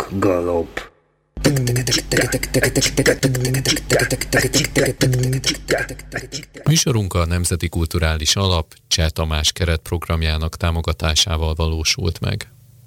Galop. Műsorunk a Nemzeti Kulturális Alap Cseh Tamás keretprogramjának támogatásával valósult meg.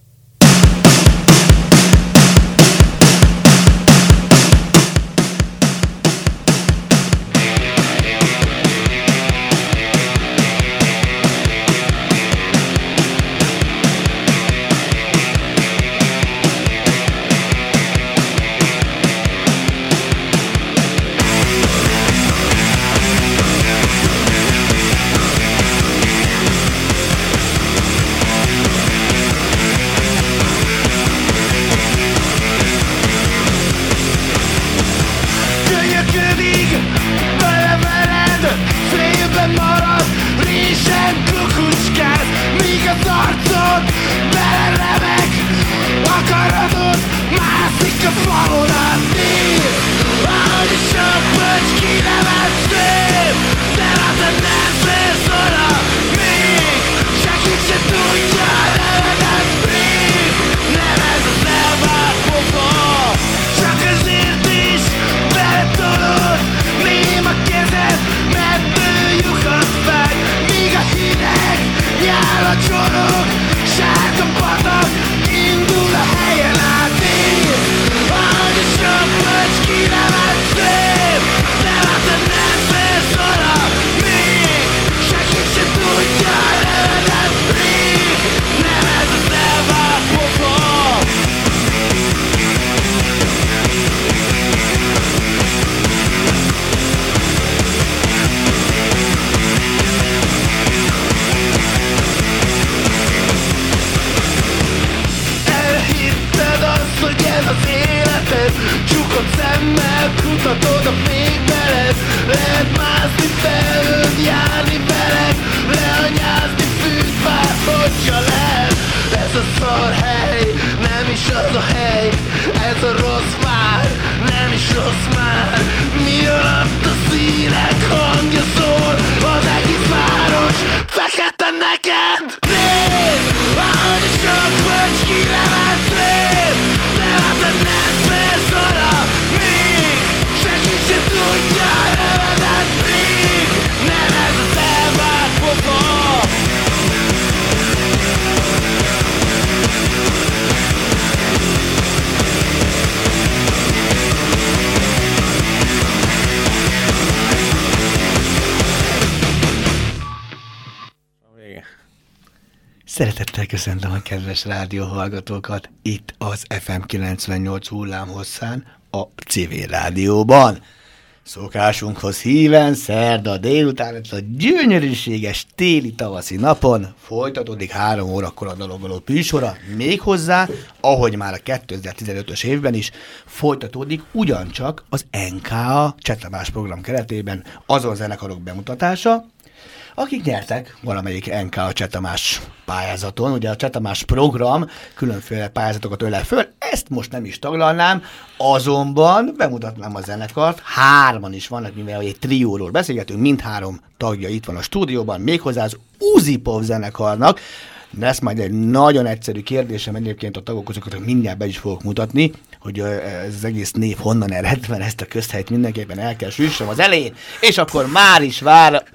Szeretettel köszöntöm a kedves rádióhallgatókat itt az FM 98 hullámhosszán, a Civil Rádióban. Szokásunkhoz híven szerda délután, a gyönyörűséges téli tavaszi napon folytatódik 3 órakor a dalogoló műsora, méghozzá, ahogy már a 2015-ös évben is, folytatódik ugyancsak az NKA Cseh Tamás program keretében azon zenekarok bemutatása, akik nyertek valamelyik NKA Cseh Tamás pályázaton. Ugye a Cseh Tamás program különféle pályázatokat ölel föl, ezt most nem is taglalnám, azonban bemutatnám a zenekart, 3-an is vannak, mivel egy trióról beszélgetünk, mindhárom tagja itt van a stúdióban, méghozzá az Uzipov zenekarnak. De ezt majd egy nagyon egyszerű kérdésem egyébként a tagok között, hogy mindjárt be is fogok mutatni, hogy ez az egész név honnan ered, mert ezt a közhelyt mindenképpen el kell süssem az elején, és akkor már is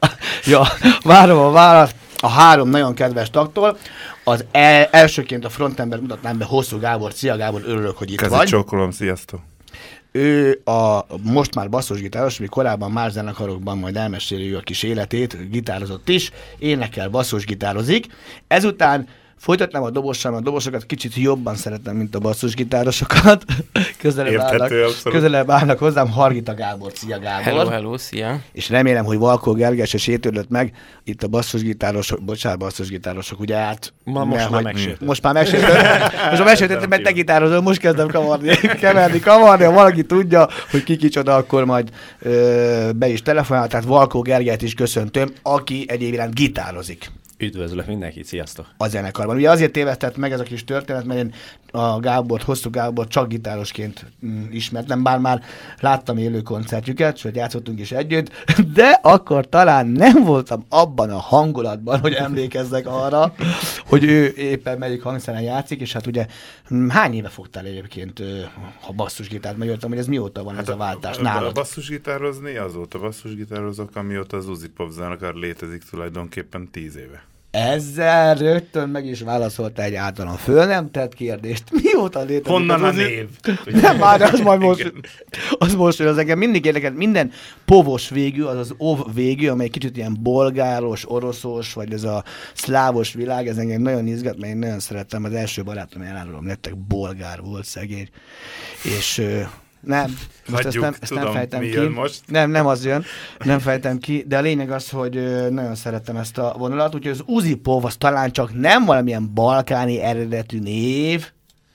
várom a választ a 3 nagyon kedves tagtól. Az elsőként a frontember mutatnám be Hosszú Gábor. Szia Gábor, örülök, hogy itt vagy. Kezdj csókolom, sziasztok! Ő most már basszusgitáros, mi korábban más zenekarokban majd elmeséli ő a kis életét, gitározott is, énekel, basszusgitározik. Ezután folytatnám a dobossal, a dobosokat kicsit jobban szeretem, mint a basszusgitárosokat. Közelebb állnak hozzám Hargita Gábor. Szia Gábor! Hello, szia! És remélem, hogy Valkó Gergely se sértődött meg itt a basszusgitárosok, ugye hát... Most már megsértődött, mert te gitározol, most kezdem keverni, ha valaki tudja, hogy ki kicsoda, akkor majd be is telefonál, tehát Valkó Gergelyt is köszöntöm, aki egyébként gitározik. Üdvözlök mindenkit, sziasztok! A zenekarban. Ugye azért tévesztett meg ez a kis történet, mert én a Hosszú Gábort csak gitárosként ismertem, bár már láttam élő koncertjüket, sőt játszottunk is együtt, de akkor talán nem voltam abban a hangulatban, hogy emlékezzek arra, hogy ő éppen melyik hangszeren játszik, és hát ugye hány éve fogtál egyébként a basszusgitárt? Megjöttem, hogy ez mióta van ez a váltás nálad? A basszusgitározni azóta basszusgitározok, amióta az Uzi Pop zenekar létezik tulajdonképpen 10 éve. Ezzel rögtön meg is válaszolta egy általán föl nem tett kérdést. Mióta létezik? Honnan a név? Nem, már az majd most, hogy az engem mindig érdekelt, minden povos végű, az az ov végű, amely kicsit ilyen bolgáros, oroszos, vagy ez a szlávos világ, ez engem nagyon izgat, mert én nagyon szerettem, az első barátom, elárulom nektek, bolgár volt szegény, és nem, most hagyjuk, ezt nem fejtem ki. Most? Nem az jön, nem fejtem ki, de a lényeg az, hogy nagyon szerettem ezt a vonalat, úgyhogy az Uzi Pop az talán csak nem valamilyen balkáni eredetű név.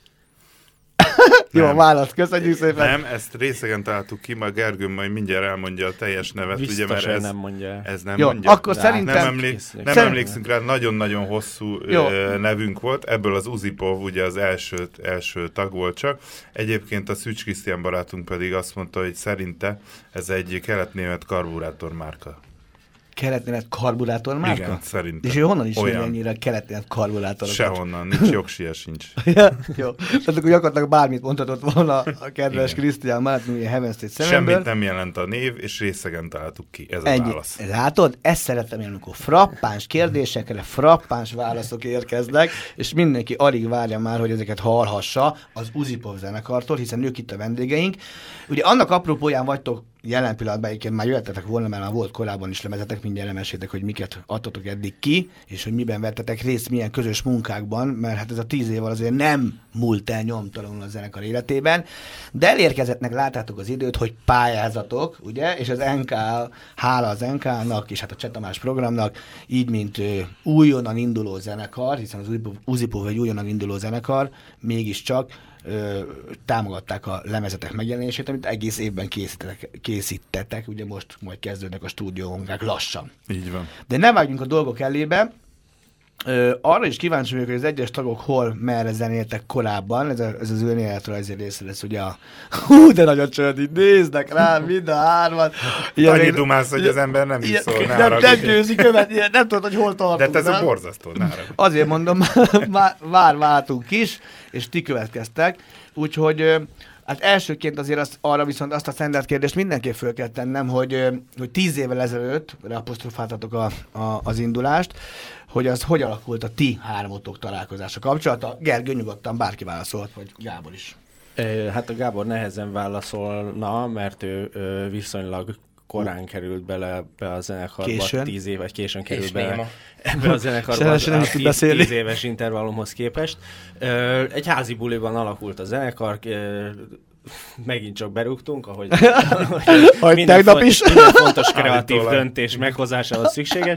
Jó, választ, köszönjük szépen. Nem, ezt részegen találtuk ki, majd Gergő majd mindjárt elmondja a teljes nevet. Biztos, ugye, mert ez nem mondja. Ez nem jó, mondja. akkor szerintem... Nem emlékszünk rá, nagyon-nagyon hosszú nevünk volt. Ebből az Uzi Pop ugye az első tag volt csak. Egyébként a Szűcs Krisztián barátunk pedig azt mondta, hogy szerinte ez egy kelet-német karburátor márka. Kelet-német karburátor márka? Igen, szerintem. És ő honnan is jön ennyire kelet-német karburátorokat? Sehonnan, nincs jogsia sincs. Jó, tehát akkor gyakorlatilag bármit mondhatott volna a kedves Krisztián Márton, ugye Heaven State szememből. Semmit nem jelent a név, és részegen találtuk ki. Ez a válasz. Látod? Ezt szeretem én, amikor frappáns kérdésekre frappáns válaszok érkeznek, és mindenki alig várja már, hogy ezeket hallhassa az Uzi Pop zenekartól, hiszen ők itt a vendégeink. Ugye annak apropóján vagytok jelen pillanatban, egyébként már jöttetek volna, mert már volt korábban is lemezetek, mindjárt elmesétek, hogy miket adtatok eddig ki, és hogy miben vettetek részt, milyen közös munkákban, mert hát ez a 10 év azért nem múlt el nyomtalanul a zenekar életében, de elérkezettnek láttátok az időt, hogy pályázatok, ugye, és az NK, hála az NK-nak, és hát a Cseh Tamás programnak, így mint újonnan induló zenekar, hiszen az Uzi Pop egy újonnan induló zenekar, mégiscsak támogatták a lemezetek megjelenését, amit egész évben készítettek, ugye most majd kezdődnek a stúdiómunkák lassan. Így van. De ne vágjunk a dolgok elébe, arra is kíváncsi vagyok, hogy az egyes tagok hol, merre zenéltek korábban, ez az önéletrajzi része lesz, ugye de nagyon csönd, így néznek rá, mind a hárman. Annyi dumász, hogy az ember nem is szól, nem győzi követ, nem tudod, hogy hol tartunk. De ez a borzasztó, azért mondom, már váltunk is, és ti következtek, úgyhogy hát elsőként azért arra viszont azt a standard kérdést mindenképp föl kell tennem, hogy 10 évvel ezelőtt apostrofáltatok az indulást, hogy az hogy alakult a ti háromotok találkozása kapcsolata. Gergő, nyugodtan bárki válaszolt, vagy Gábor is. Hát a Gábor nehezen válaszolna, mert ő viszonylag korán került be a zenekarba, későn. 10 év, vagy későn került bele ebbe a zenekarba, a 10 éves intervallumhoz képest. Egy házi buliban alakult a zenekar, megint csak berúgtunk, ahogy minden fontos kreatív döntés meghozásához szükséges.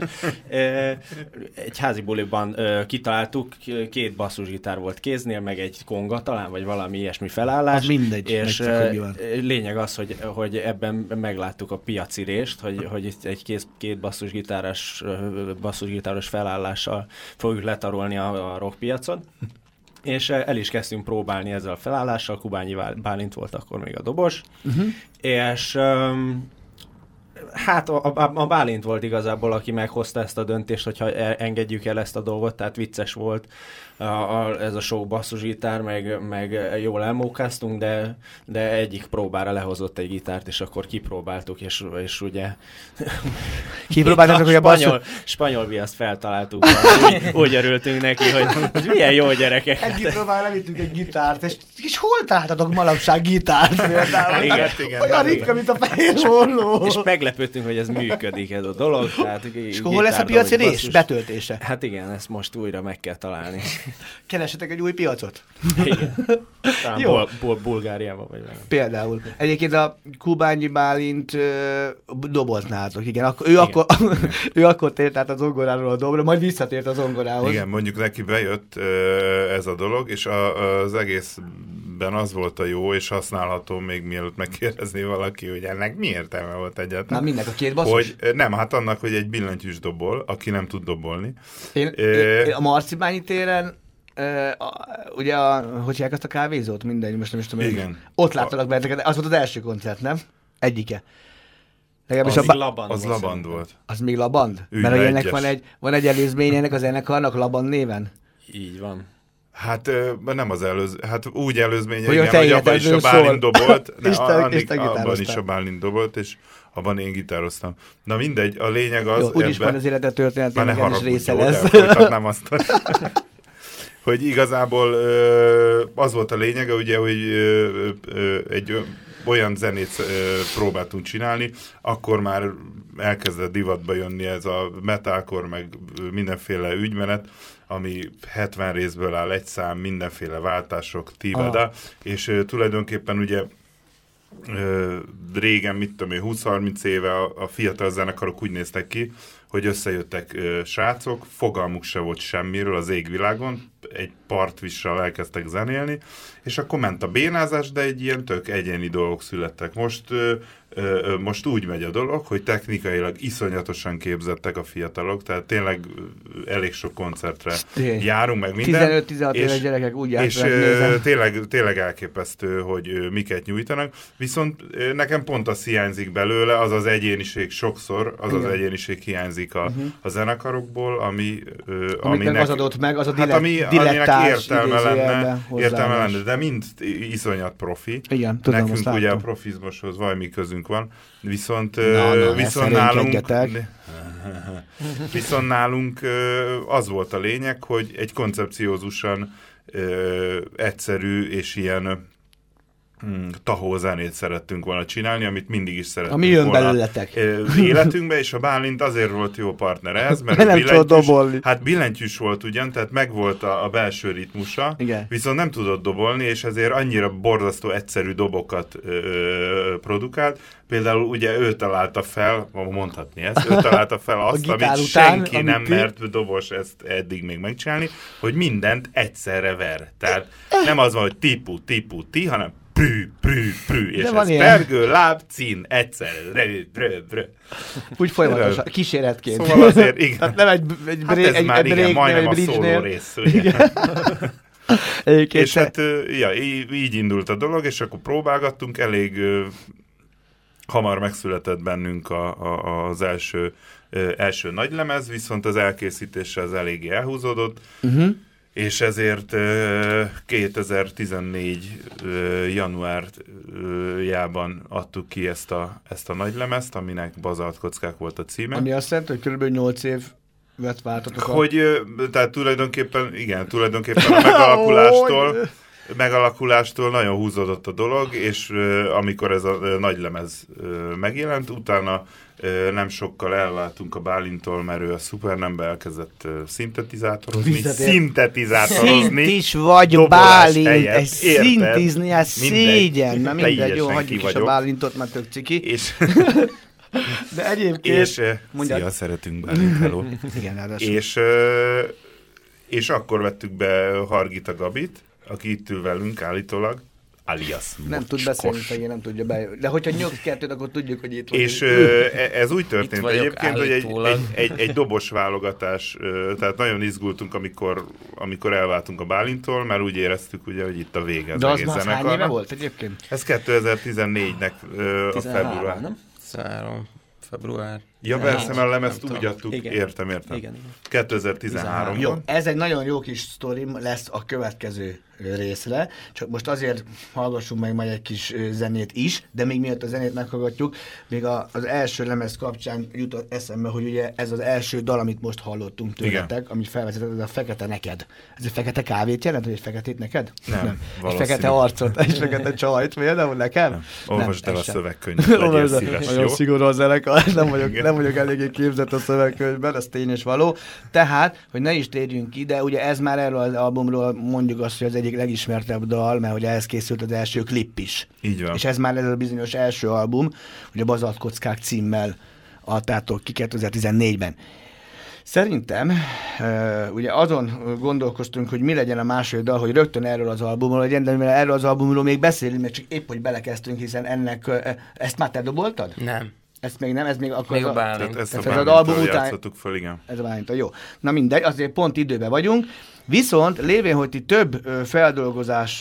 Egy házi buliban kitaláltuk, 2 basszusgitár volt kéznél, meg egy konga talán, vagy valami ilyesmi felállás. Az mindegy. És lényeg az, hogy ebben megláttuk a piacirést, hogy itt egy 2 basszusgitáros felállással fogjuk letarolni a rockpiacon. És el is kezdtünk próbálni ezzel a felállással, Kubányi Bálint volt akkor még a dobos, és hát a Bálint volt igazából, aki meghozta ezt a döntést, hogyha engedjük el ezt a dolgot, tehát vicces volt ez a sok basszusgitár, meg jól elmókáztunk, de egyik próbára lehozott egy gitárt, és akkor kipróbáltuk, és ugye kipróbáltátok, hogy spanyol viaszt feltaláltuk, úgy örültünk neki, hogy milyen jó gyerekek. Egyik próbára levittünk egy gitárt, és hol találtatok manapság gitárt? Igen. Olyan ritka, mint a fehér holló. És meglepődtünk, hogy ez működik ez a dolog. És hol lesz a piacirés? Betöltése? Hát igen, ezt most újra meg kell találni. Keresetek egy új piacot? Igen. Talán Bulgáriában vagy valami. Például. Egyébként a Kubányi Bálint doboznátok, igen. Ő akkor tért át a zongoráról a dobra, majd visszatért a zongorához. Igen, mondjuk neki bejött ez a dolog, és az egész ebben az volt a jó, és használható még mielőtt megkérdezné valaki, hogy ennek mi értelme volt egyáltalán. Már mindnek a két basszus? Hogy, nem, hát annak, hogy egy billentyűs dobol, aki nem tud dobolni. Én a Marcibányi téren ugye, hogy hívják azt a kávézót? Mindegy, most nem is tudom. Igen. Ott láttalak benneteket, az volt az első koncert, nem? Egyike. Az Laband volt. Az még Laband? Mert ennek van egy előzményének a zenekarnak Laband néven? Így van. Hát nem az előző, hát úgy előzménye, hogy abban is a Bálint dobolt, abban is a Bálint dobolt, és abban én gitároztam. Na mindegy, a lényeg az... Jó, úgyis van az életet történetének is része lesz. Folytatnám azt, hogy igazából az volt a lényege, ugye, hogy egy olyan zenét próbáltunk csinálni, akkor már elkezdett divatba jönni ez a metalcore, meg mindenféle ügymenet, ami 70 részből áll, egy szám, mindenféle váltások, tívada, és tulajdonképpen ugye régen, mit tudom én, 20-30 éve a fiatal zenekarok úgy néztek ki, hogy összejöttek srácok, fogalmuk se volt semmiről az égvilágon, egy partvissal elkezdtek zenélni, és akkor ment a bénázás, de egy ilyen tök egyéni dolgok születtek. Most úgy megy a dolog, hogy technikailag iszonyatosan képzettek a fiatalok, tehát tényleg elég sok koncertre járunk, meg minden. 15-16 éves gyerekek úgy és tényleg elképesztő, hogy miket nyújtanak. Viszont nekem pont az hiányzik belőle, az az egyéniség sokszor, az egyéniség hiányzik a zenekarokból, aminek az adott meg, az a aminek értelme lenne, de mind iszonyat profi. Igen, tudom, nekünk ugye a profizmushoz valami közünk van, viszont nálunk az volt a lényeg, hogy egy koncepciózusan egyszerű és ilyen tahó zenét szerettünk volna csinálni, amit mindig is szerettünk volna. Ami jön belőletek. Életünkbe, és a Bálint azért volt jó partner ez, mert nem tudott dobolni. Hát billentyűs volt ugyan, tehát megvolt a belső ritmusa, igen. Viszont nem tudott dobolni, és ezért annyira borzasztó egyszerű dobokat produkált. Például ugye ő találta fel, mondhatni ezt, ő találta fel azt, amit senki nem mert dobos ezt eddig még megcsinálni, hogy mindent egyszerre ver. Tehát nem az van, hogy típu, hanem prű, és ez pergő, láb, cín, egyszerre. Úgy folyamatosan, kíséretként. Szóval azért, igen. Hát nem egy ez már igen, majdnem a szóló rész. És hát így indult a dolog, és akkor próbálgattunk, elég hamar megszületett bennünk az első nagylemez, viszont az elkészítése az eléggé elhúzódott, és ezért 2014 januárjában adtuk ki ezt a nagylemezt, aminek Bazált kockák volt a címe. Ami azt jelenti, hogy kb. 8 év vett váltatok. Tehát tulajdonképpen a megalakulástól nagyon húzódott a dolog, és amikor ez a nagylemez megjelent, utána nem sokkal elváltunk a Bálintól, mert ő a Supernumbe elkezdett szintetizátorozni. Szint is vagy Bálint, szintizni, ez szégyen. Na mindegy, jó, hagyjuk is a Bálintot, mert tök ciki. De egyébként... Szia, szeretünk Bálint, hello. Igen, és akkor vettük be Hargita Gabit, aki itt ül velünk állítólag, alias nem tud beszélni, hogy nem tudja bejönni. De hogyha nyomsz kettőt, akkor tudjuk, hogy itt vagy. És ez úgy történt egyébként, hogy egy dobos válogatás, tehát nagyon izgultunk, amikor elváltunk a Bálintól, mert úgy éreztük, ugye, hogy itt a vége az egész zenekarnak. De az már hány éve volt egyébként? Ez 2014-nek a február. Nem? 13. Február. Ja, persze, mert a lemezt úgy adtuk. Igen. Értem. Igen. 2013-ban. Jó, ez egy nagyon jó kis sztori lesz a következő részre, csak most azért hallgassunk meg majd egy kis zenét is, de még miatt a zenét meghallgatjuk, még az első lemez kapcsán jutott eszembe, hogy ugye ez az első dal, amit most hallottunk tőletek, amit felvezetett, ez a Fekete neked. Ez egy fekete kávét jelent, hogy egy feketét neked? Nem. Egy fekete arcot, egy fekete csajt, például nekem? Olvasd el a szövegkönyvet, legyél szíves, nagyon szigorú a zenekar, nem vagyok eléggé képzett a szövegkönyvben, ez tény és való. Tehát, hogy ne is térjünk ki, de ugye ez már erről az albumról mondjuk azt, hogy az egyik legismertebb dal, mert ugye ehhez készült az első klip is. Így van. És ez már ez a bizonyos első album, hogy a Bazált kockák címmel adtátok ki 2014-ben. Szerintem, ugye azon gondolkoztunk, hogy mi legyen a második dal, hogy rögtön erről az albumról legyen, de mivel erről az albumról még beszélünk, mert csak épp, hogy belekezdtünk, hiszen ennek, ezt már te doboltad? Nem. Ezt még nem, ez még akkor... Még a Bálint. Ezt az album után játszottuk föl, igen. Ez a Bálint, jó. Na mindegy, azért pont időben vagyunk. Viszont lévén, hogy ti több feldolgozás,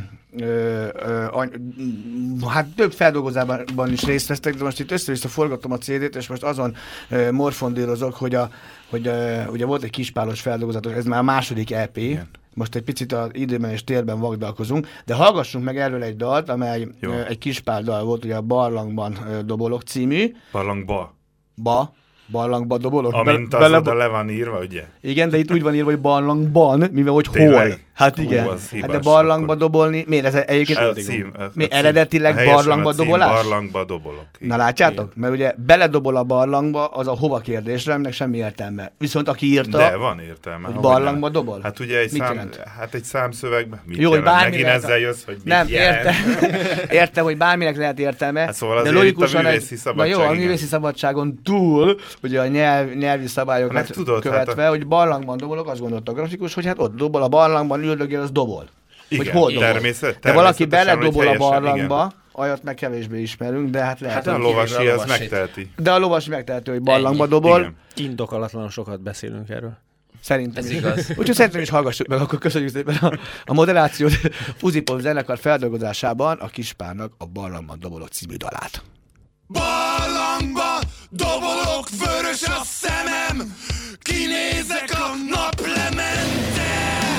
hát több feldolgozásban is részt vesztek, de most itt össze-vissza forgatom a CD-t, és most azon morfondírozok, hogy ugye volt egy kispálos feldolgozatos, ez már a második EP. Igen. Most egy picit az időben és térben vagdalkozunk, de hallgassunk meg erről egy dalt, amely egy kispál dal volt, ugye a Barlangban dobolok című. Barlangba dobolok. Amint az oda le van írva, ugye? Igen, de itt úgy van írva, hogy barlangban, mivel hogy hol. Hát igen. Hát de barlangba dobolni, miért ez egyébként eredetileg barlangba dobolás? Barlangba dobolok. Igen. Na látjátok? Igen. Mert ugye beledobol a barlangba, az a hova kérdésre, aminek semmi értelme. Viszont aki írta, de van értelme, hogy barlangba dobol. Hát ugye egy számszövegben mit jó, jelent? Megint ezzel jössz, hogy mit nem, értem, hogy bárminek lehet értelme. Hát szóval de logikusan a művészi szabadságon túl, ugye a nyelvi szabályokat követve, hogy barlangban dobolok, azt gondolta a grafikus, hogy hát ott dobol a barlangban, üldögél, az dobol. Igen, hogy hol dobol. De valaki beledobol a barlangba, olyat meg kevésbé ismerünk, de hát lehet. Hát a lovasi ez megteheti. De a lovasi megteheti, hogy barlangba dobol. Igen. Indokolatlan sokat beszélünk erről. Szerintem ez igaz. Úgyhogy szerintem is hallgassuk meg, akkor köszönjük szépen a moderációt Uzipov zenekar feldolgozásában a Kispárnak a Barlangban dobolok című dalát. Barlangba dobolok, vörös a szemem, kinézek a naplemente.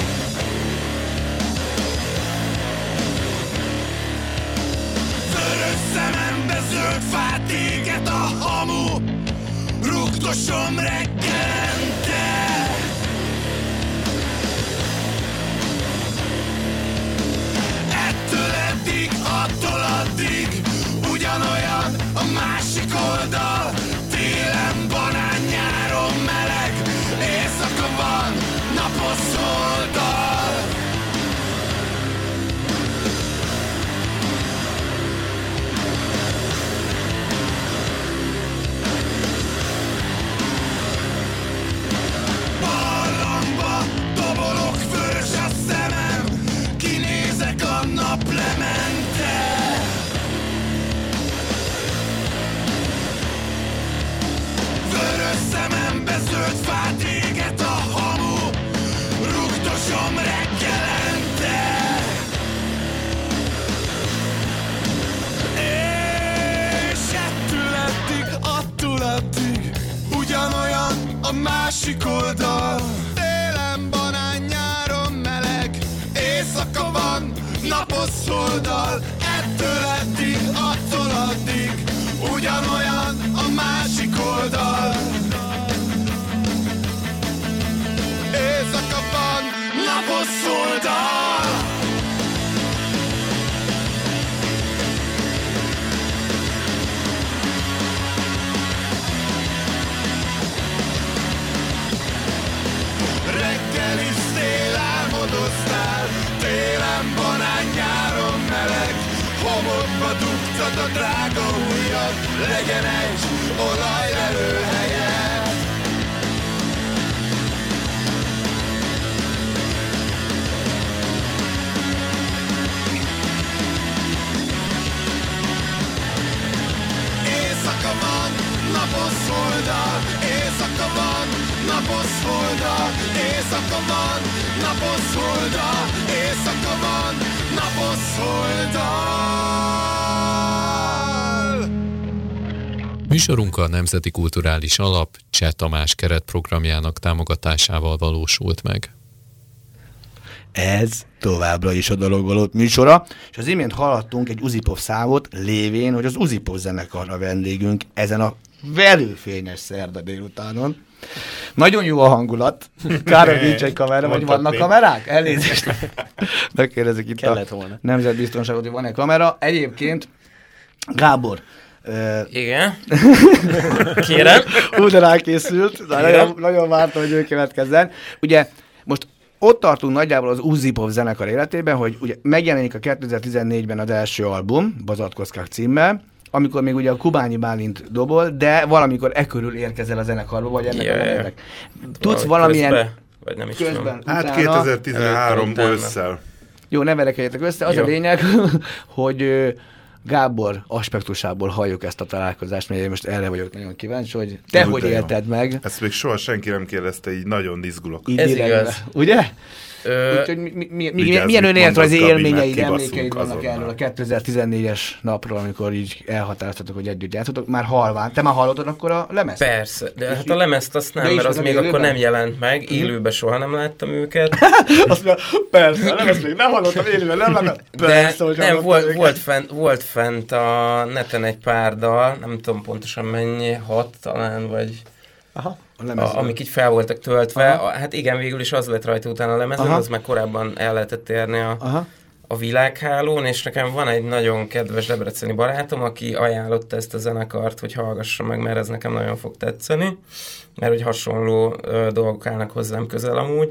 Vörös szemembe zöld fát éget a hamu, rugdosom reggelente. Ettől eddig, attól addig, ugyanolyan a másik oldal. Télen banán, nyáron meleg, éjszaka van, napos oldal. Barlangba dobolok, vörös a szemem, kinézek a naplemente. Vörös szemembe zöld fát éget a hamu, rugdosom reggelente. És ettől eddig, attól addig, ugyanolyan a másik oldal. Télen banán, nyáron meleg, éjszaka van, napos oldal. Ettől eddig, attól addig, ugyanolyan a másik oldal. Éjszaka van, napos oldal. Reggeliztél, álmodoztál, télen banán, nyáron meleg, homokba dugtad a drága ujjad, legyen egy olajlelőhelye. Éjszaka van, napos oldal, éjszaka van, napos oldal, éjszaka van, napos oldal, éjszaka van, napos oldal. Műsorunk a Nemzeti Kulturális Alap Cseh Tamás keretprogramjának támogatásával valósult meg. Ez továbbra is a Dologvalót műsora, és az imént hallottunk egy Uzipov számot, lévén, hogy az Uzipov zenekar a vendégünk ezen a verőfényes szerda délutánon. Nagyon jó a hangulat. Kár, hogy nincs egy kamera, vagy vannak kamerák? Elnézést. Megkérdezik itt a Nemzetbiztonságot, hogy van-e kamera. Egyébként, Gábor. Igen. Kérem. De rákészült. Nagyon vártam, hogy ő következzen. Ugye most ott tartunk nagyjából az Uzipov zenekar életében, hogy ugye megjelenik a 2014-ben az első album, Bazatkoszkák címmel, amikor még ugye a Kubányi Bálint dobol, de valamikor körül érkezel a zenekarba, vagy ennek a nevek. Tudsz valamilyen... Közben, vagy nem is közben, hát 2013 ősszel. Jó, ne verekedjetek össze. Az a lényeg, hogy Gábor aspektusából halljuk ezt a találkozást, mert én most erre vagyok nagyon kíváncsi, hogy te hogy élted meg. Ezt még soha senki nem kérdezte, így nagyon izgulok. Ez igaz. Ugye? Úgyhogy milyen önéletrajzi élményeid, emlékeid vannak erről a 2014-es napról, amikor így elhatároztatok, hogy együtt játszotok, már halván. Te már hallottad akkor a lemezt? Persze, de hát a lemezt azt nem, mert az még akkor nem jelent meg, élőben soha nem láttam őket. Azt mondja, persze, a lemezt még nem hallottam élőben, nem láttam. Persze, hogy nem, volt fent a neten egy pár dal, nem tudom pontosan mennyi, 6 talán, vagy... Aha. Amik így fel voltak töltve. Hát igen, végül is az lett rajta utána a lemezen, az meg korábban el lehetett érni a világhálón, és nekem van egy nagyon kedves debreceni barátom, aki ajánlotta ezt a zenekart, hogy hallgassam meg, mert ez nekem nagyon fog tetszeni, mert hogy hasonló dolgok állnak hozzám közel amúgy,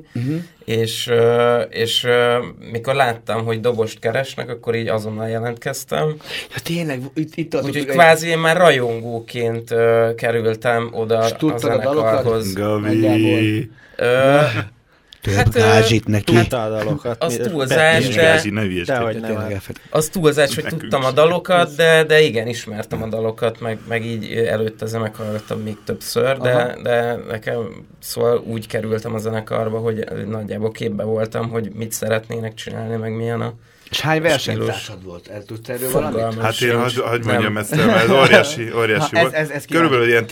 és mikor láttam, hogy dobost keresnek, akkor így azonnal jelentkeztem. Ja tényleg, itt az... Úgyhogy kvázi én már rajongóként kerültem oda a zenekarhoz. Gabi! Több gázsit neki. Tudtál a dalokat. Az túlzás, az túlzás, hogy tudtam a dalokat, de igen, ismertem a dalokat, meg így előtte zenekaroltam még többször, de nekem szóval úgy kerültem a zenekarba, hogy nagyjából képbe voltam, hogy mit szeretnének csinálni, meg milyen a... És hány versenytársad volt? El tudsz erről valamit? Hát én hadd mondjam ezt, ez óriási volt. Körülbelül ilyen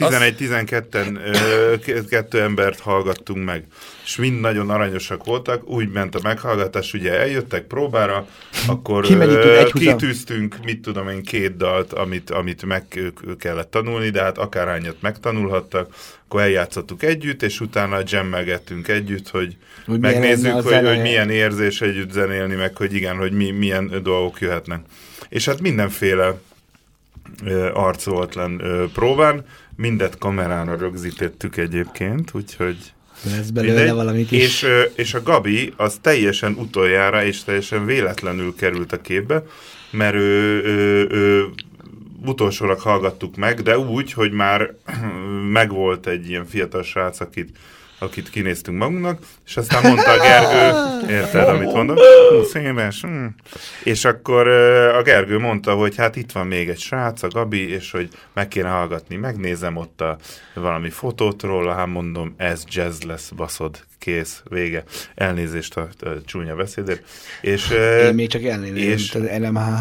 11-12 embert hallgattunk meg. És mind nagyon aranyosak voltak, úgy ment a meghallgatás, ugye eljöttek próbára, akkor kitűztünk, mit tudom én, 2 dalt, amit meg kellett tanulni, de hát akárhányat megtanulhattak, akkor eljátszottuk együtt, és utána jammelgettünk együtt, hogy megnézzük, hogy milyen érzés együtt zenélni, meg hogy igen, hogy milyen dolgok jöhetnek. És hát mindenféle arc volt próbán, mindet kamerára rögzítettük egyébként, úgyhogy lesz belőle valami kis... És a Gabi az teljesen utoljára és teljesen véletlenül került a képbe, mert ő utolsólag hallgattuk meg, de úgy, hogy már megvolt egy ilyen fiatal srác, akit kinéztünk magunknak, és aztán mondta a Gergő, érted, amit mondok? Szémes. És akkor a Gergő mondta, hogy hát itt van még egy srác, a Gabi, és hogy meg kéne hallgatni. Megnézem ott valami fotót róla, hát mondom, ez jazz lesz, baszod, kész, vége. Elnézést a csúnya beszédért. És, én még csak elnézést, LMH.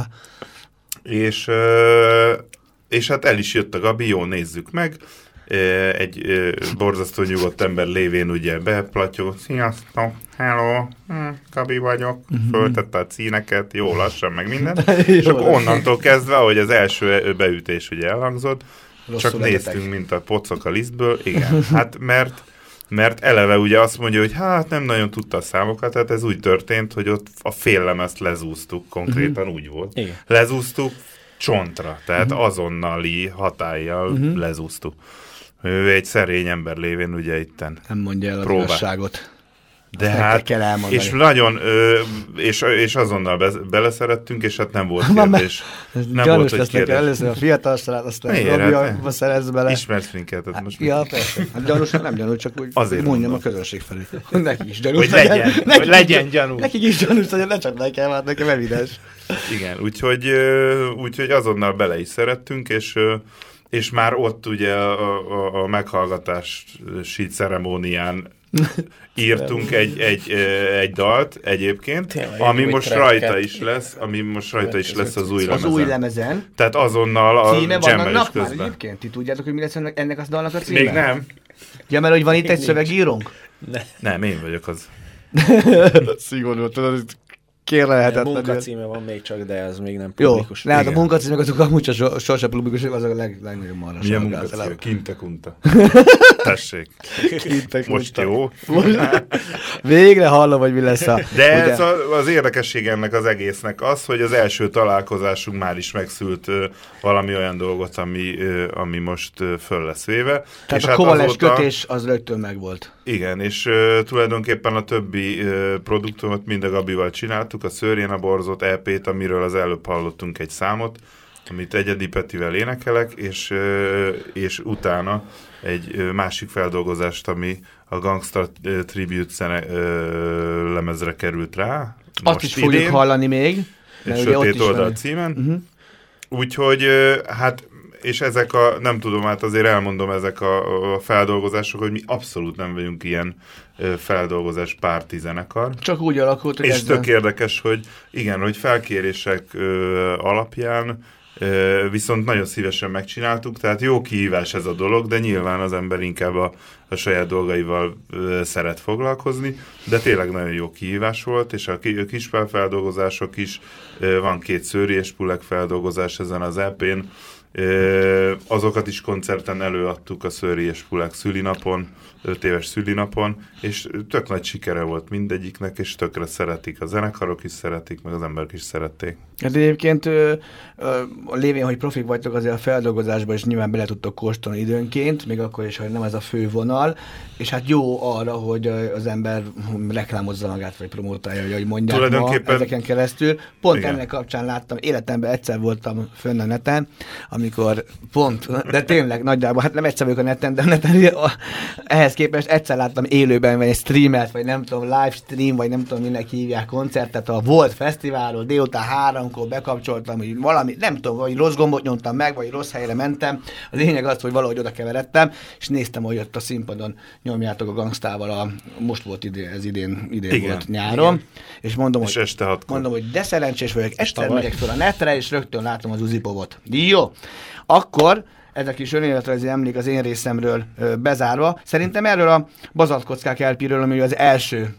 És hát el is jött a Gabi, jó, nézzük meg. Egy borzasztó nyugodt ember lévén ugye beplatyó, sziasztok, hello, Gabi vagyok, föltette a cíneket, jó lassan, meg minden, és akkor onnantól kezdve, ahogy az első beütés ugye elhangzott, rosszul csak néztünk, mint a pocok a lisztből, igen, hát mert eleve ugye azt mondja, hogy hát nem nagyon tudta a számokat, tehát ez úgy történt, hogy ott a féllemezt lezúztuk, konkrétan úgy volt. Igen. Lezúztuk csontra, tehát azonnali hatállyal lezúztuk. Ő egy szerény ember lévén, ugye itten nem mondja el az igazságot. De hát, és nagyon, és azonnal beleszerettünk, és hát nem volt kérdés. Nem volt, hogy kérdés. Először a fiatal srác, aztán Robiba szerez bele. Ismersz minket. Hát most ja, persze. Hát gyanús, nem gyanús, csak úgy azért mondjam a közönség felé. Neki is gyanús. Hogy legyen gyanús. Nekik is gyanús, hogy ne csak nekem, hát nekem evidens. Igen, úgyhogy azonnal bele is szerettünk, és már ott ugye a meghallgatási ceremónián írtunk egy dalt egyébként, tényleg, ami most rajta is lesz, az új lemezen. Az új lemezen. Tehát azonnal a jammelés közben. Már egyébként, ti tudjátok, hogy mi lesz ennek a dalnak a címe? Még nem. Ja, mert hogy van itt egy szövegírónk? Nem, én vagyok az. Szigorú, tudod, kérlelhetetlen. Munkacíme van még csak, de ez még nem publikus. Jó, lehet a munkacímek azok amúgy sosem publikus, azok a legnagyobb marra. Milyen munkacíme? Kintekunta. Tessék. Most jó. Végre hallom, hogy mi lesz a... De ez az érdekesség ennek az egésznek az, hogy az első találkozásunk már is megszült valami olyan dolgot, ami most föl lesz véve. Tehát és a kovalens kötés az rögtön megvolt. Igen, és tulajdonképpen a többi produktumot mind a Gabival csináltuk, a Szőrjén a borzot EP-t, amiről az előbb hallottunk egy számot, amit Egyedi Petivel énekelek, és utána egy másik feldolgozást, ami a Gangsta Tribute lemezre került rá. Azt is fogjuk hallani még. Sötét oldal címen. Úgyhogy, hát, és ezek nem tudom, hát azért elmondom, ezek a feldolgozások, hogy mi abszolút nem vagyunk ilyen feldolgozás párti zenekar. Csak úgy alakult, hogy és tök érdekes, hogy igen, hogy felkérések alapján viszont nagyon szívesen megcsináltuk, tehát jó kihívás ez a dolog, de nyilván az ember inkább a saját dolgaival szeret foglalkozni, de tényleg nagyon jó kihívás volt, és a kispál feldolgozások is, van 2 Szőri és Pulek feldolgozás ezen az EP-n, azokat is koncerten előadtuk a Szőri és Pulek szülinapon, 5 éves szülinapon, és tök nagy sikere volt mindegyiknek, és tökre szeretik. A zenekarok is szeretik, meg az emberek is szerették. Hát egyébként lévén, hogy profik vagytok azért a feldolgozásban, és nyilván bele tudtok kóstolni időnként, még akkor is, hogy nem ez a fő vonal, és hát jó arra, hogy az ember reklámozza magát, vagy promótálja, hogy mondják ma ezeken keresztül. Pont igen. Ennek kapcsán láttam, életemben egyszer voltam fönn a neten, amikor pont, de tényleg nagyjából, hát nem egyszer vagyok a neten, de a neten ehhez képest egyszer láttam élőben, vagy egy streamet, vagy nem tudom, livestream, vagy nem tudom, minek hívják koncertet, a Volt Fesztiválról, délután 3-kor bekapcsoltam, hogy valami, nem tudom, vagy rossz gombot nyomtam meg, vagy rossz helyre mentem. A lényeg az, hogy valahogy oda keveredtem, és néztem, hogy ott a színpadon nyomjátok a Gangstával, most volt idén volt nyáron, igen. És mondom, hogy de szerencsés vagyok, egyszer megyek fel a netre, és rögtön látom az Uzipovot. Jó, akkor ez a kis önéletrajzi emlék az én részemről bezárva. Szerintem erről a Bazaltkockák LP-ről, ami az első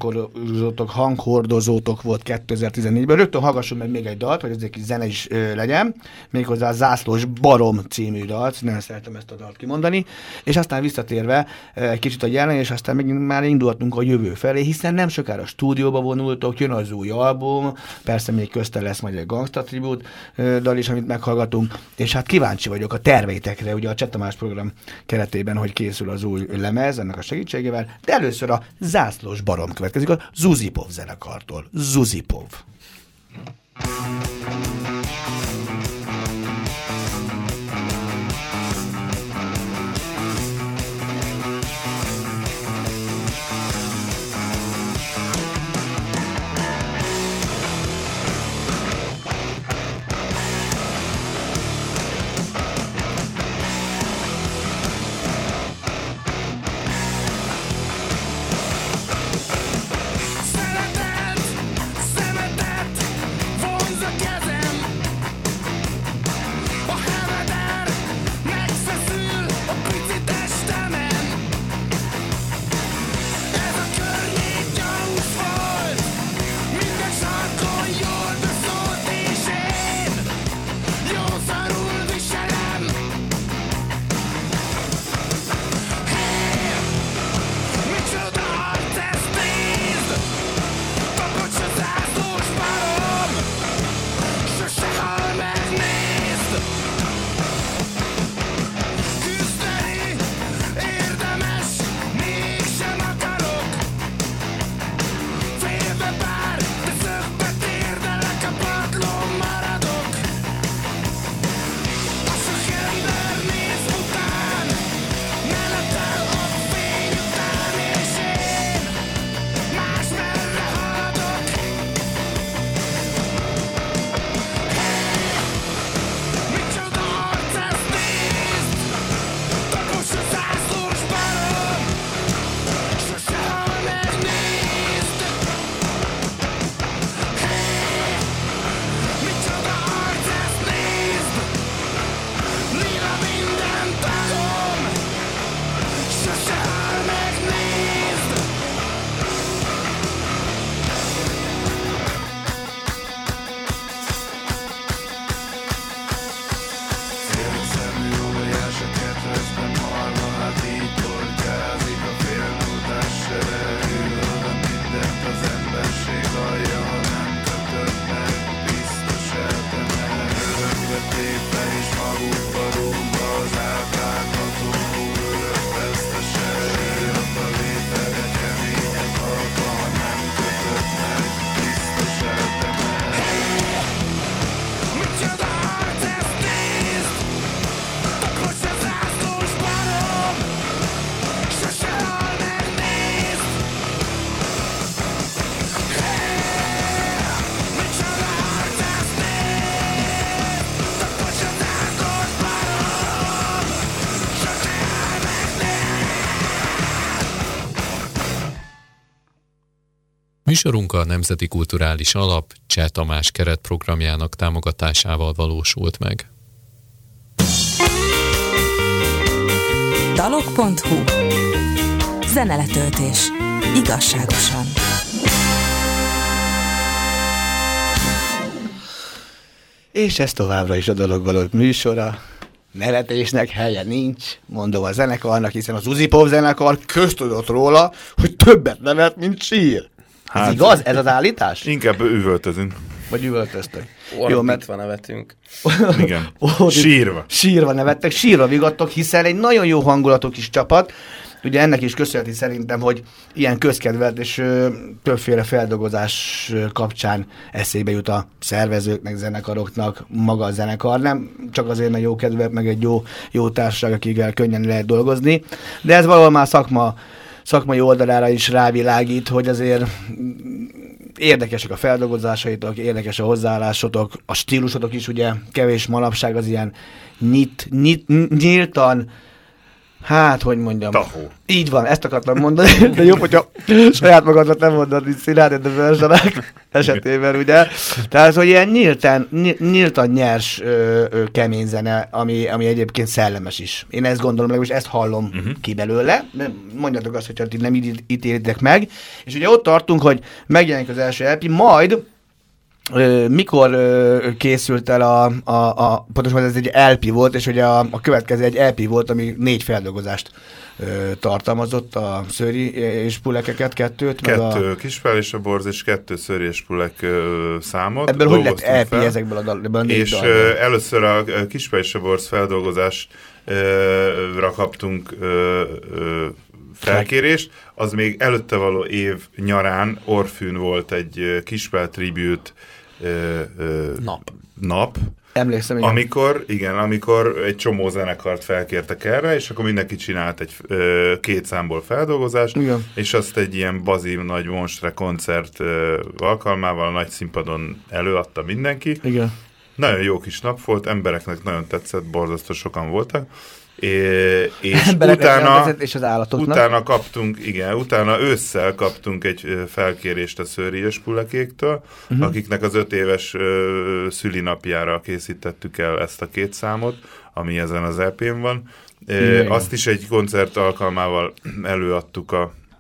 hanghordozótok volt 2014-ben. Rögtön hallgassunk meg még egy dalt, hogy ez egy kis zene is legyen. Méghozzá a Zászlós Barom című dalt. Nagyon szeretem ezt a dalt kimondani. És aztán visszatérve egy kicsit a jelen, és aztán megint már indultunk a jövő felé, hiszen nem sokára a stúdióba vonultok, jön az új album, persze még közte lesz majd egy Gangsta Tribute dal is, amit meghallgatunk, és hát kíváncsi vagyok a terveitekre, ugye a Cseh Tamás program keretében, hogy készül az új lemez, ennek a segítségével, de először a Zászlós Barom következik a Zuzipov zenekartól. Zuzipov. Szeretet vonz a kezem. Műsorunk a Nemzeti Kulturális Alap Cseh Tamás keretprogramjának támogatásával valósult meg. Dalok.hu. Zeneletöltés. Igazságosan. És ez továbbra is a Dalok műsora. Nevetésnek helye nincs, mondom a zenekarnak, hiszen az Uzipov zenekar köztudott róla, hogy többet nevet, mint sír. Hát, ez igaz? Ez az állítás? Inkább üvöltözünk. Vagy üvöltöztök. Ordítva nevetünk. Igen. Sírva nevettek, sírva vigadtok, hiszen egy nagyon jó hangulatú kis csapat. Ugye ennek is köszönheti szerintem, hogy ilyen közkedvelt és többféle feldolgozás kapcsán eszébe jut a szervezőknek, zenekaroknak maga a zenekar. Nem csak azért, mert jó kedvelt, meg egy jó társaság, akikkel könnyen lehet dolgozni, de ez valahol már szakmai oldalára is rávilágít, hogy azért érdekesek a feldolgozásaitok, érdekes a hozzáállásotok, a stílusotok is ugye kevés manapság az ilyen nyíltan, hát, hogy mondjam. Tahó. Így van, ezt akartam mondani, de jobb, hogyha saját magadat nem mondod, mint Szilárd, de versenek esetében, ugye. Tehát, hogy ilyen nyíltan nyers, kemény zene, ami egyébként szellemes is. Én ezt gondolom, legalábbis ezt hallom ki belőle. Mondjatok azt, hogyha nem ítélitek meg. És ugye ott tartunk, hogy megjelenik az első LP, majd mikor készült el pontosan ez egy LP volt, és ugye a következő egy LP volt, ami 4 feldolgozást tartalmazott, a Szőri és Pulekeket, 2 Kispál és a Borz, és 2 Szőri és Pulek számot. Ebből hogy lett LP ezekből a dalban? És először a Kispál és a Borz feldolgozásra kaptunk felkérést, az még előtte való év nyarán Orfűn volt egy Kispál tribute nap. Emlékszem, igen. Amikor egy csomó zenekart felkértek erre, és akkor mindenki csinált egy 2 számból feldolgozást, igen. És azt egy ilyen bazív nagy monstre koncert alkalmával nagy színpadon előadta mindenki. Igen. Nagyon jó kis nap volt, embereknek nagyon tetszett, borzasztó sokan voltak. És utána kaptunk, utána ősszel kaptunk egy felkérést a Szőri és Pulekéktől, akiknek az 5 éves szülinapjára készítettük el ezt a 2 számot, ami ezen az EP-n van. Azt is egy koncert alkalmával előadtuk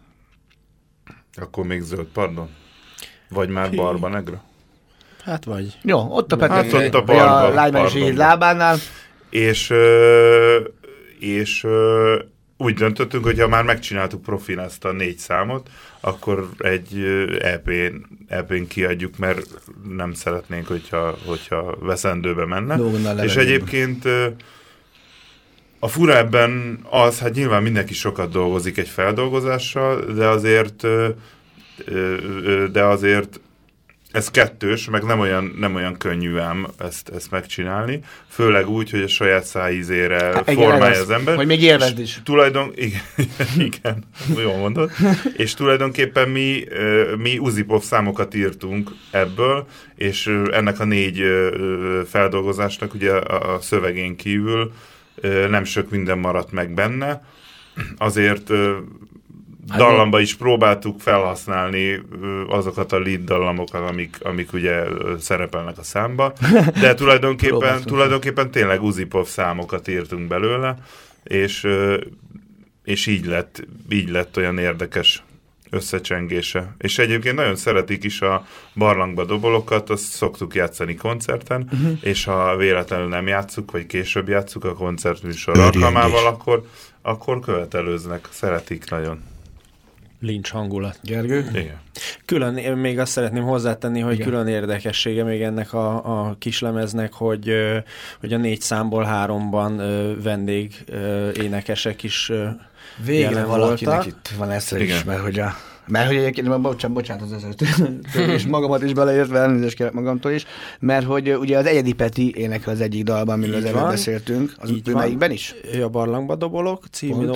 akkor még zöld, pardon? Vagy már Barba Negra? Hát vagy. Jó, ott a Petőfi, a Lágymány lábánál. És úgy döntöttünk, hogy ha már megcsináltuk profin ezt a 4 számot, akkor egy EP-n kiadjuk, mert nem szeretnénk, hogyha veszendőbe menne. És egyébként a fura ebben az, hát nyilván mindenki sokat dolgozik egy feldolgozással, de azért ez kettős, meg nem olyan könnyű ám ezt megcsinálni, főleg úgy, hogy a saját szájízére formálja az ember. Hogy még élvezd is. Igen, jól mondod. És tulajdonképpen mi Uzipov számokat írtunk ebből, és ennek a 4 feldolgozásnak ugye a szövegén kívül nem sok minden maradt meg benne, azért dallamba is próbáltuk felhasználni azokat a lead dallamokat, amik ugye szerepelnek a számba, de tulajdonképpen tényleg Uzipov számokat írtunk belőle, és így lett olyan érdekes összecsengése. És egyébként nagyon szeretik is a barlangba dobolokat, azt szoktuk játszani koncerten, és ha véletlenül nem játsszuk, vagy később játsszuk a koncertműsor alkalmával, akkor követelőznek, szeretik nagyon. Lincs hangulat. Gergő? Igen. Külön, én még azt szeretném hozzátenni, hogy igen. Külön érdekessége még ennek a kislemeznek, hogy a 4 számból 3-ban vendég énekesek is végre valakinek voltak. Itt van eszre is, mert hogy egyébként, bocsánat az előtt, és magamat is beleértve, elnézést kérek magamtól is, mert hogy ugye az Egyedi Peti énekel az egyik dalban, amiről az előbb beszéltünk, az melyikben is? A Barlangba dobolok című nótát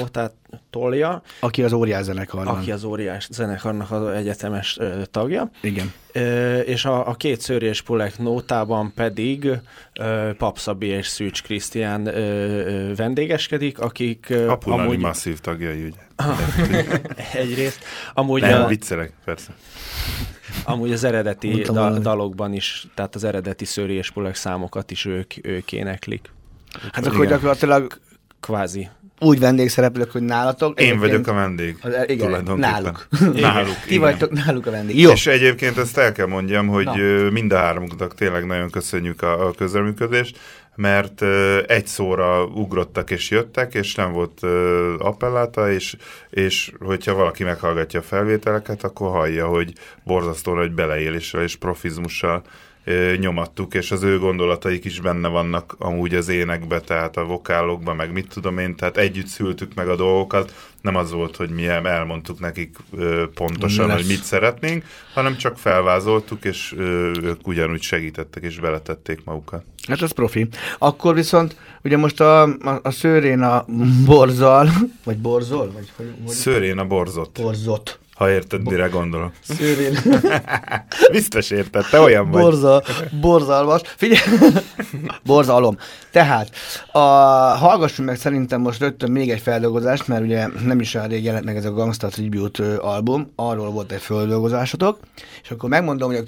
tolja. Aki az Óriás zenekarban. Aki az Óriás zenekarnak az egyetemes tagja. Igen. És a két Szőri és Pulek nótában pedig Pap Szabi és Szűcs Krisztián vendégeskedik, akik a Punani Masszív tagjai, ugye? Egyrészt. Amúgy nem, viccelek, persze. Amúgy az eredeti dalokban is, tehát az eredeti Szőri és Pulek számokat is ők éneklik. Hát akkor gyakorlatilag kvázi. Úgy vendégszereplők, hogy nálatok. Én vagyok a vendég. Igen, náluk. Náluk. Ti vagytok náluk a vendég. Jó. És egyébként ezt el kell mondjam, hogy mind a hármunknak tényleg nagyon köszönjük a közreműködést, mert egy szóra ugrottak és jöttek, és nem volt appelláta, és hogyha valaki meghallgatja a felvételeket, akkor hallja, hogy borzasztó nagy beleéléssel és profizmussal nyomattuk, és az ő gondolataik is benne vannak amúgy az énekbe, tehát a vokálokban, meg mit tudom én, tehát együtt szültük meg a dolgokat, nem az volt, hogy mi elmondtuk nekik pontosan, hogy mit szeretnénk, hanem csak felvázoltuk, és ők ugyanúgy segítettek, és beletették magukat. Hát ez profi. Akkor viszont, ugye most a Szőréna borzal, vagy borzol? Vagy Szőréna borzott. Borzott. Ha érted, mire gondolom. Szőrén. Biztos érted, te olyan vagy. Borzalmas. Figyelj, borzalom. Tehát, hallgassunk meg szerintem most rögtön még egy feldolgozást, mert ugye nem is olyan rég jelent meg ez a Gangsta Tribute album, arról volt egy feldolgozásotok, és akkor megmondom, hogy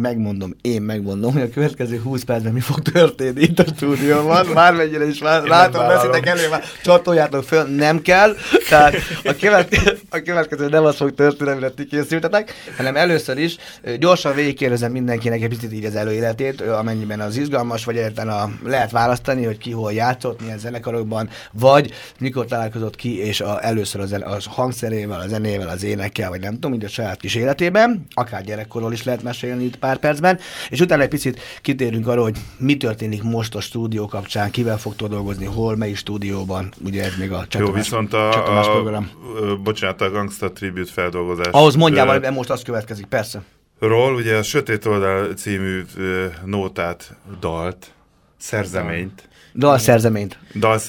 hogy a következő 20 percben mi fog történni itt a stúdióban, bármennyire is látom, veszitek elő, már csatoljátok föl, nem kell, tehát a következő nem az fog történni, amire ti készültetek, hanem először is gyorsan végigkérdezem mindenkinek egy picit így az előéletét, amennyiben az izgalmas, vagy egyáltalán lehet választani, hogy ki hol játszott, milyen zenekarokban, vagy mikor találkozott ki, és először a hangszerével, a zenével, az énekkel, vagy nem tudom, így a saját kis életében, akár gyerekkorról is lehet mesélni itt pár percben, és utána egy picit kitérünk arra, hogy mi történik most a stúdió kapcsán, kivel fogtok dolgozni, hol, melyik stúdióban, ugye ez még a csatomás program. Bocsánat, a Gangsta Tribute feldolgozás. Ahhoz mondjál, de most az következik, persze. Ugye a Sötét Oldal című nótát, dalt, szerzeményt. Dalszerzeményt.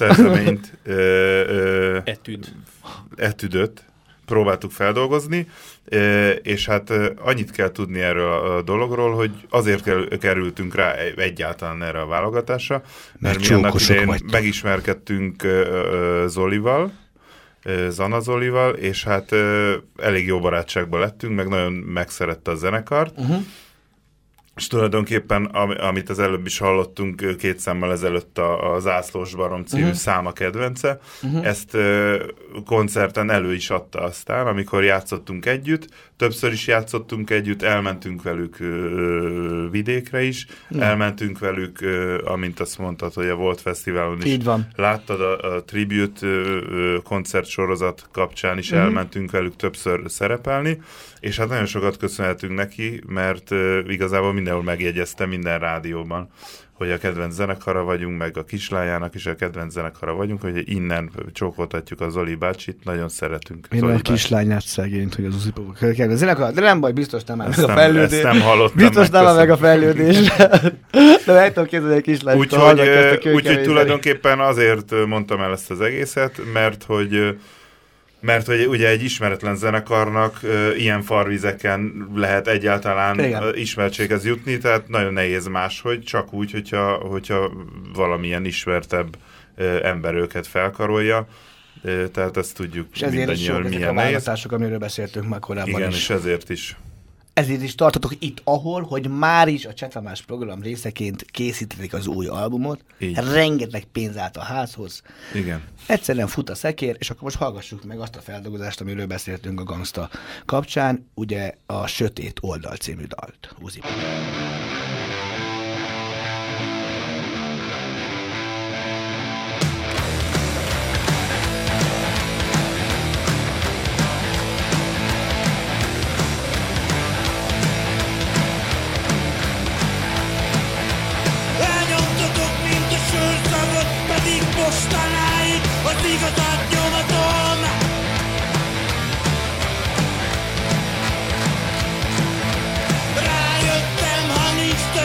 Etüdöt próbáltuk feldolgozni, és hát annyit kell tudni erről a dologról, hogy azért kerültünk rá egyáltalán erre a válogatásra, mert mi annak idején megismerkedtünk Zolival, Zana Zolival, és hát elég jó barátságban lettünk, meg nagyon megszerette a zenekart, és tulajdonképpen, amit az előbb is hallottunk 2 szemmel ezelőtt a Zászlós Barom című száma kedvence, ezt koncerten elő is adta aztán, amikor játszottunk együtt, többször is játszottunk együtt, elmentünk velük vidékre is, elmentünk velük, amint azt mondtad, hogy a Volt Fesztiválon is láttad, a Tribute koncertsorozat kapcsán is elmentünk velük többször szerepelni, és hát nagyon sokat köszönhetünk neki, mert igazából mindenhol megjegyezte minden rádióban, hogy a kedvenc zenekara vagyunk, meg a kislányának is a kedvenc zenekara vagyunk, hogy innen csókoltatjuk a Zoli bácsit, nagyon szeretünk. Én a kislányát szegényt, hogy az Uzipóba kell zenekara, de nem baj, biztos nem áll meg a fejlődés. Ezt nem hallottam. Biztos nem áll meg a fejlődés. De meg tudom képzelni a kislányt. Úgyhogy tulajdonképpen azért mondtam el ezt az egészet, mert hogy ugye egy ismeretlen zenekarnak ilyen farvizeken lehet egyáltalán ismertséghez jutni, tehát nagyon nehéz máshogy, csak úgy, hogyha valamilyen ismertebb ember őket felkarolja, tehát ezt tudjuk mindannyian, milyen nehéz. És ezért amiről beszéltünk már korábban is. Igen, és ezért is. Ezért is tartotok itt, ahol, hogy már is a Csetamás program részeként készítetik az új albumot. Így. Rengeteg pénz állt a házhoz. Igen. Egyszerűen fut a szekér, és akkor most hallgassuk meg azt a feldolgozást, amiről beszéltünk a Gangsta kapcsán, ugye a Sötét Oldal című dalt. Uzi. Mostanáig az igazat nyomatom. Rájöttem, ha nincs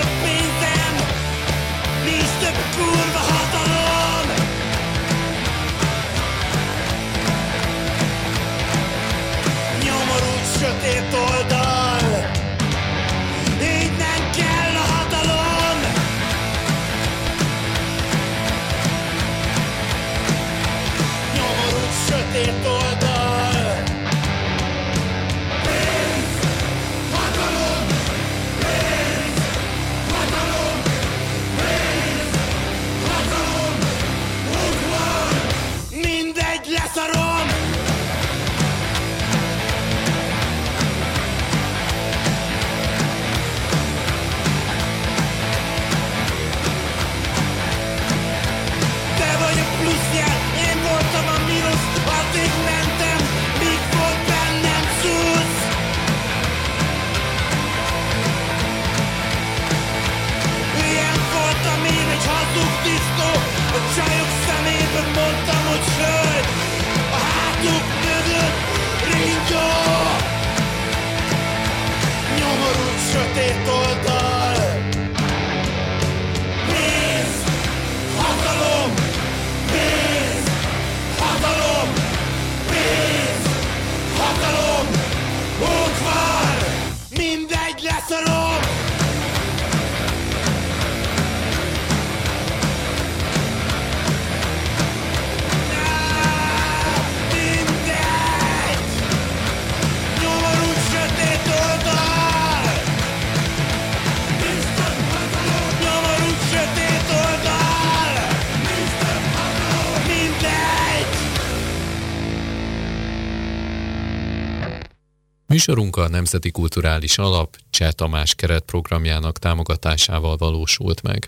Műsorunk a Nemzeti Kulturális Alap Cseh Tamás keretprogramjának támogatásával valósult meg.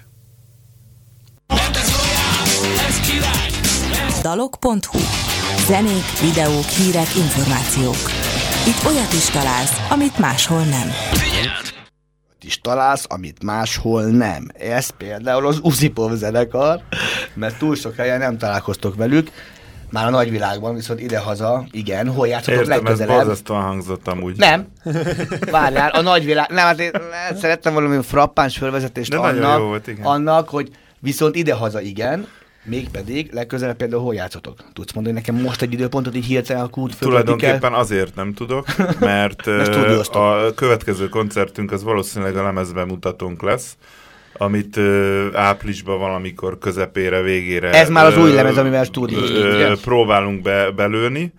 Dalok.hu. Zenék, videók, hírek, információk. Itt olyat is találsz, amit máshol nem. Is találsz, amit máshol nem. Ez például az Uzipov zenekar, mert túl sok helyen nem találkoztok velük, már a nagyvilágban, viszont idehaza, igen, hol játszotok legközelebb. Értem, ez borzasztóan hangzott amúgy. Nem. Várjál, a nagyvilág... Nem, hát én szerettem valami frappáns felvezetést annak, hogy viszont idehaza, igen, mégpedig legközelebb például hol játszotok? Tudsz mondani nekem most egy időpontot, így hirtelen a kút tulajdonképpen azért nem tudok, mert a következő koncertünk az valószínűleg a lemezbemutatónk lesz, amit áprilisban valamikor közepére, végére... Ez már az új lemez, amivel próbálunk belőni,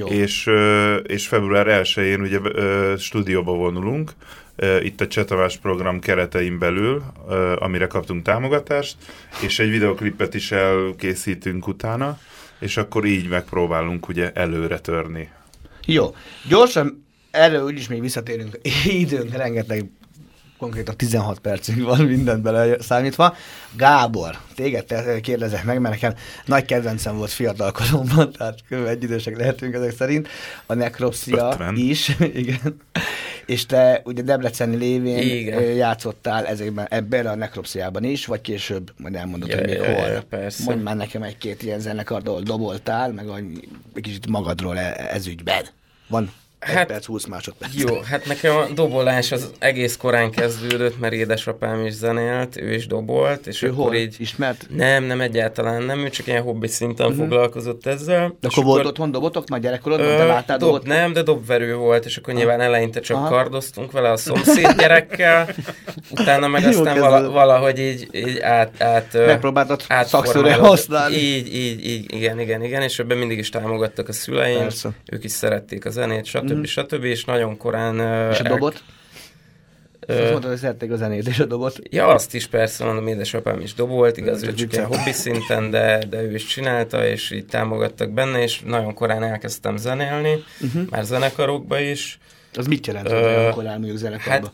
és február 1-én ugye stúdióba vonulunk, itt a Cseh Tamás program keretein belül, amire kaptunk támogatást, és egy videoklipet is elkészítünk utána, és akkor így megpróbálunk ugye előre törni. Jó, gyorsan erről úgyis még visszatérünk, időnk rengeteg, konkrétan 16 percig van mindent bele számítva. Gábor, téged kérdezek meg, mert nekem nagy kedvencem volt fiatalkoromban, tehát kb. Egyidősek lehetünk ezek szerint, a Nekropszia 50. is, igen. És te ugye Debreceni lévén játszottál ebben a Nekropsziában is, vagy később, majd elmondod, hogy még hol. Persze. Mondj már nekem egy-két ilyen zenekart, ahol doboltál, meg egy kicsit magadról ez ügyben. Van 1 perc, 20 másodperc. Jó, hát nekem a dobolás az egész korán kezdődött, mert édesapám is zenélt, ő is dobolt, és ő akkor hol? így... Ismert? Nem, egyáltalán nem, ő csak ilyen hobbi szinten foglalkozott ezzel. De akkor volt otthon dobotok már gyerekkorodban? Te láttál dobot? Nem, de dobverő volt, és akkor nyilván eleinte csak kardoztunk vele a szomszéd gyerekkel, utána meg aztán valahogy így megpróbáltad szakszóra használni. Így, igen, és ebben mindig is támogattak a szüleim, ők is szerették a zenét, stb. És nagyon korán... És a dobot? Azt mondtad, hogy szerették a zenét és a dobot. Ja, azt is persze, mondom, édesapám is dobolt, igaz, ő csak ilyen hobbi szinten, de ő is csinálta, és így támogattak benne, és nagyon korán elkezdtem zenélni, már zenekarokba is. Az mit jelent, hogy olyan korán mondjuk zenekarba? Hát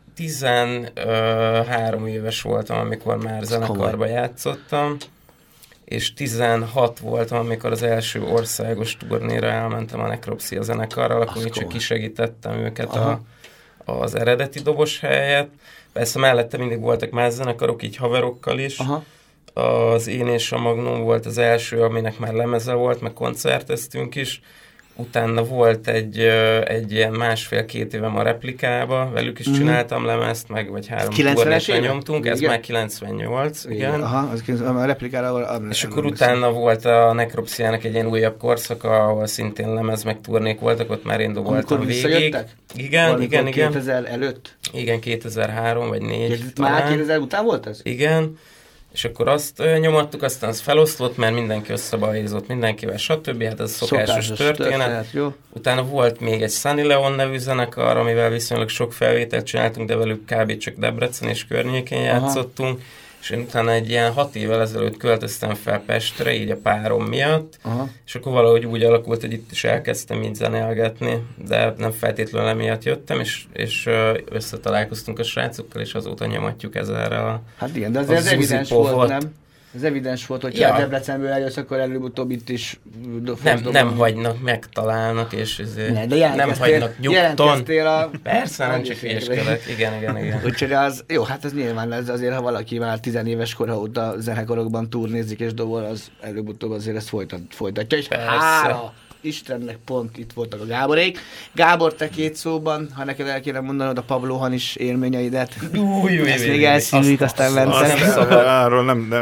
13 éves voltam, amikor már zenekarba játszottam, és 16 voltam, amikor az első országos turnéra elmentem a Nekropszia zenekarral, akkor még csak kisegítettem őket az eredeti dobos helyet. Persze mellette mindig voltak más zenekarok, így haverokkal is. Az Én és a Magnum volt az első, aminek már lemeze volt, meg koncerteztünk is. Utána volt egy ilyen 1,5-2 évem a Replikába, velük is csináltam lemezt, meg vagy 3 turnét nyomtunk, ez már 98, igen. A Replikára... És akkor utána volt a Nekropsziának egy ilyen újabb korszaka, ahol szintén lemez, meg turnék voltak, ott már én doboltam végig. Igen. 2000 előtt? Igen, 2003 vagy 2004. Már 2000 után volt ez? Igen. És akkor azt nyomattuk, aztán az feloszlott, mert mindenki összebajézott mindenkivel, stb. Hát ez szokásos történet. Utána volt még egy Sunny Leon nevű zenekar, amivel viszonylag sok felvételt csináltunk, de velük kb. Csak Debrecen és környékén játszottunk. És én utána egy ilyen 6 évvel ezelőtt költöztem fel Pestre, így a párom miatt, és akkor valahogy úgy alakult, hogy itt is elkezdtem így zenélgetni, de nem feltétlenül emiatt jöttem, és összetalálkoztunk a srácokkal, és azóta nyomatjuk ezzel hát igen, de azért ez evidens volt, nem? Ez evidens volt, hogy ha Debrecenből eljössz, akkor előbb-utóbb itt is... Nem hagynak, megtalálnak, és nem hagynak nyugton. Persze, nem csak hülyeskedek. Igen. Úgyhogy az, jó, hát ez nyilván ez azért, ha valaki már 10 éves kora óta zenekarokban turnézik és dobol, az előbb-utóbb azért ezt folytatja. És hála Istennek pont itt voltak a Gáborék. Gábor, te 2 szóban, ha neked el kéne mondanod a Pablo Hanis élményeidet. Ezt még elszívjuk, aztán Bence. Arról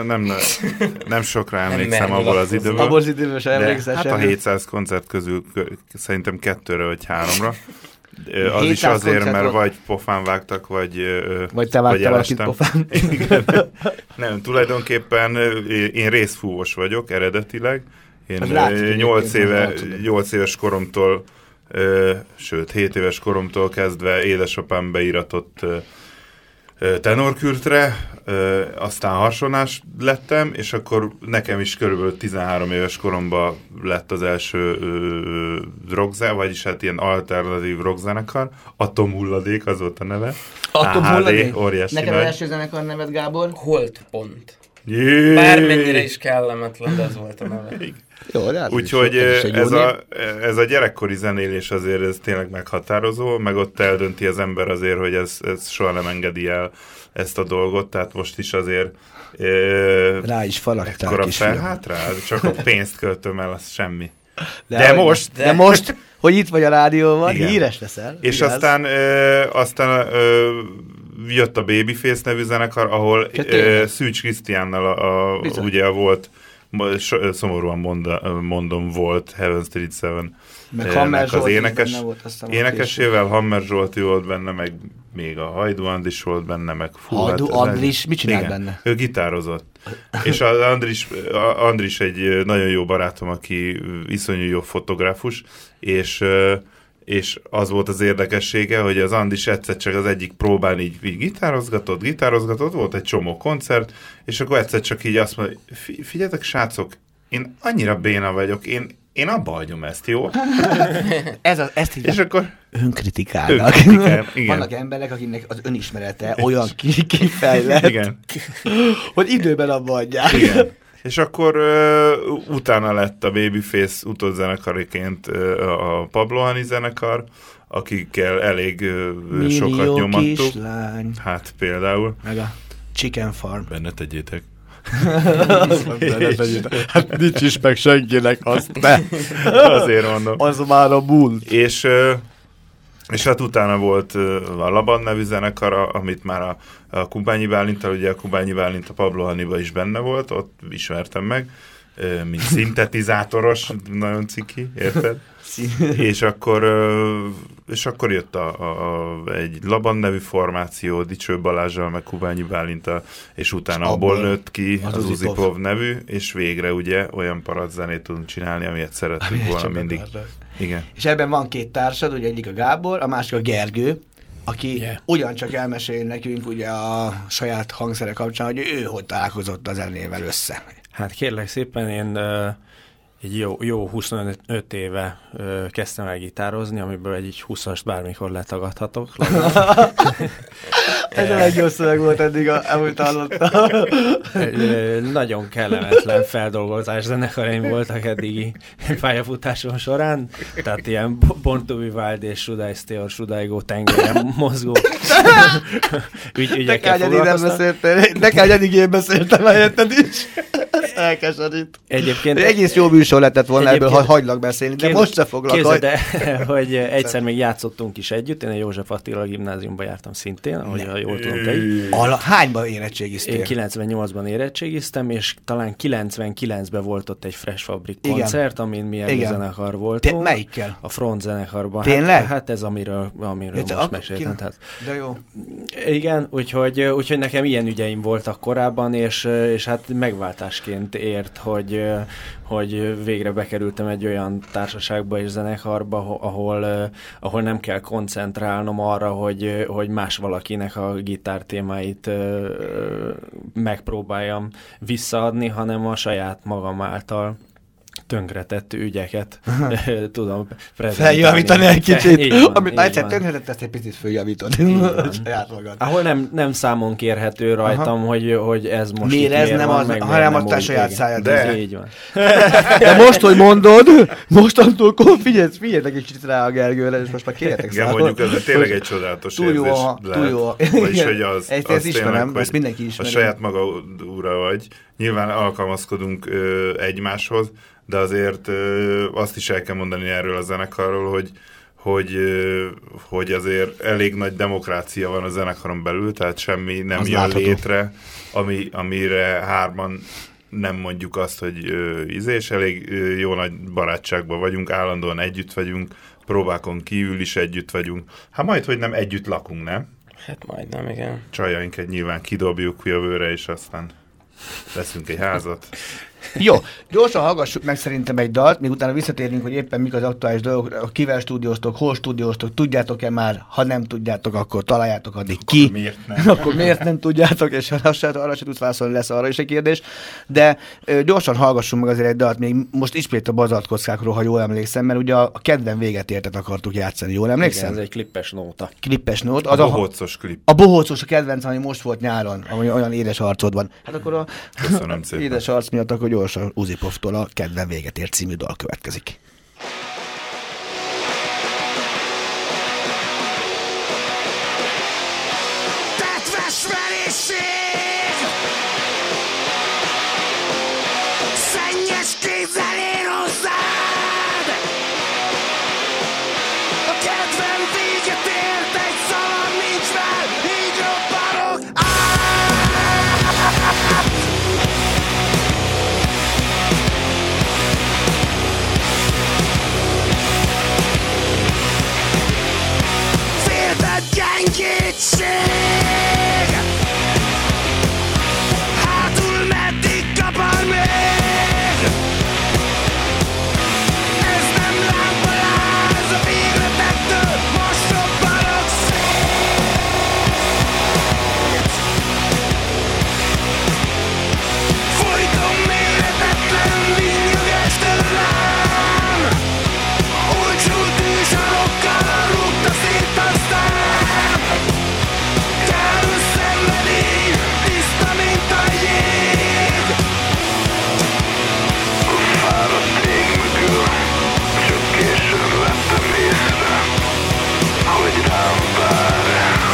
nem sokra emlékszem abból az időből. Abból az időből sem emlékszel. Hát a 700 koncert közül szerintem 2-re vagy 3-ra. Az is azért, mert vagy pofán vágtak, vagy te vágtál valakit pofán. Nem, tulajdonképpen én részfúvós vagyok eredetileg. Én 8 éves koromtól, sőt 7 éves koromtól kezdve édesapám beíratott tenorkürtre, aztán harsonás lettem, és akkor nekem is körülbelül 13 éves koromban lett az első rockzenekar, vagyis hát ilyen alternatív rockzenekar, Atomhulladék, az volt a neve. Atomhulladék? Óriási neked az első zenekar neved, Gábor? Holdpont. Bármennyire is kellemetlen, de ez volt a neve. Jó, úgyhogy ez a gyerekkori zenélés azért ez tényleg meghatározó, meg ott eldönti az ember azért, hogy ez soha nem engedi el ezt a dolgot, tehát most is azért rá is falakták is. Hát rá, csak a pénzt költöm el, az semmi. De most, hogy itt vagy a rádióban, híres leszel. És aztán jött a Babyface nevű zenekar, ahol Szűcs Krisztiánnal ugye volt, szomorúan mondom, volt Heaven Street 7 az énekesével, Hammer Zsolt volt benne, meg még a Hajdu Andris volt benne, meg Andris, mit csinált benne? Ő gitározott. És az Andris egy nagyon jó barátom, aki iszonyú jó fotográfus, és az volt az érdekessége, hogy az Andis egyszer csak az egyik próbán így gitározgatott, volt egy csomó koncert, és akkor egyszer csak így azt mondja, figyeljetek srácok, én annyira béna vagyok, én abba hagyom ezt, jó? Ezt így és akkor önkritikának. Vannak emberek, akiknek az önismerete olyan kifejlett, igen. hogy időben abba hagyják. Igen. És akkor utána lett a Babyface utódzenekariként a Pablo Honey zenekar, akikkel elég sokat nyomattuk. Kislány. Hát például. Meg a Chicken Farm. Benne tegyétek. Hát nincs is meg senkinek azt, ne. Azért mondom. Az már a múlt. És hát utána volt a Laban nevű zenekar, amit már a Kubányi Bálintal, ugye a Kubányi Bálint a Pablo Honeyba is benne volt, ott ismertem meg, mint szintetizátoros, nagyon ciki, érted? és akkor jött egy Laban nevű formáció, Dicső Balázsral, meg Kubányi Bálintal, és utána abból nőtt ki az Uzipov nevű, és végre ugye olyan paradzenét tudunk csinálni, amilyet szerettünk volna mindig. Igen. És ebben van két társad, ugye egyik a Gábor, a másik a Gergő, aki ugyancsak elmesél nekünk ugye a saját hangszere kapcsán, hogy ő hogy találkozott a zenével össze. Hát kérlek szépen, én egy jó 25 éve kezdtem el gitározni, amiből egy 20-ast bármikor letagadhatok. Ez a legjobb szöveg volt eddig, amit hallottam. Nagyon kellemetlen feldolgozás zenekaraim voltak eddigi pályafutásom során, tehát ilyen Born to be Wild és Should I Stay or Should I Go tengelyen mozgó ügyekkel foglalkoztam. Nekem eddig én beszéltem helyetted is. Elkeserít. Egyébként egész jó műsor lehetett volna ebből, ha hagylak beszélni, de most se foglak. Képzeld el, hogy egyszer még játszottunk is együtt, én a József Attila gimnáziumban jártam szintén, ahogy jól tudom te így. Hányban érettségiztél? Én 98-ban érettségiztem, és talán 99-ben volt ott egy Fresh Fabrik koncert, amin mi egy zenekar voltunk. Melyikkel? A Front zenekarban. Tényleg? Hát ez amiről most meséltem. De jó. Igen, úgyhogy nekem ilyen ügyeim voltak korábban, és hát megváltásként ért, hogy végre bekerültem egy olyan társaságba és zenekarba, ahol nem kell koncentrálnom arra, hogy más valakinek a gitártémáit megpróbáljam visszaadni, hanem a saját magam által tönkretett ügyeket tudom prezentálni. Feljavítani egy kicsit. Amit egyszer tönkretett, ezt egy picit följavítod. Saját magad. Ahol nem számon kérhető rajtam, hogy ez most miért ez nem az, hanem a saját szájad. De így van. De most, hogy mondod, mostantól figyeljetek egy kicsit rá a Gergőre, és most már kérjetek számon. Igen, mondjuk ez tényleg egy csodálatos érzés lehet. Túl jó. Vagyis, hogy ezt ismerem, ezt mindenki ismeri. A saját maga ura vagy. Nyilván alkalmazkodunk egymáshoz, de azért azt is el kell mondani erről a zenekarról, hogy azért elég nagy demokrácia van a zenekaron belül, tehát semmi nem az jön látható létre, amire hárman nem mondjuk azt, hogy és elég jó nagy barátságban vagyunk, állandóan együtt vagyunk, próbákon kívül is együtt vagyunk. Hát majd, hogy nem együtt lakunk, nem? Hát majdnem, igen. Csajainket nyilván kidobjuk jövőre, és aztán veszünk egy házat. Jó, gyorsan hallgassuk meg szerintem egy dalt, még utána visszatérünk, hogy éppen mik az aktuális dolgok, kivel stúdióztok, hol stúdióztok, tudjátok-e már, ha nem tudjátok, akkor találjátok addig ki. Akkor miért nem tudjátok, és arra se tudsz válaszolni, lesz arra is egy kérdés. De gyorsan hallgassunk meg azért egy dalt, még most ismét a bazaltkockákról, ha jól emlékszem, mert ugye a kedven véget értet akartuk játszani, jól emlékszem? Igen, ez egy klippes nóta. Klippes nóta. A bohócos klip. A bohócos a kedvenc, ami most volt nyáron, ami olyan édes arcod van. Hát akkor a édes arc miatt akkor gyorsan Uzipovtól a Kedven véget ért című dal következik. Tetves verésség! Szennyes kézzel ér hozzád! A kedvem véget ért, egy szavam nincs már, így robbanok! Féltett gyengétség! Hátul meddig kapar még? Ez nem lámpaláz a végletektől, most robbanok szét! Folyton méretetlen vinnyögés tőlem! Olcsó tűzsarokkal rúgta szét aztán! Káros szenvedély, tiszta mint a jég! Fáradt ég mögül, csak később vettem észre, hogy rám vár.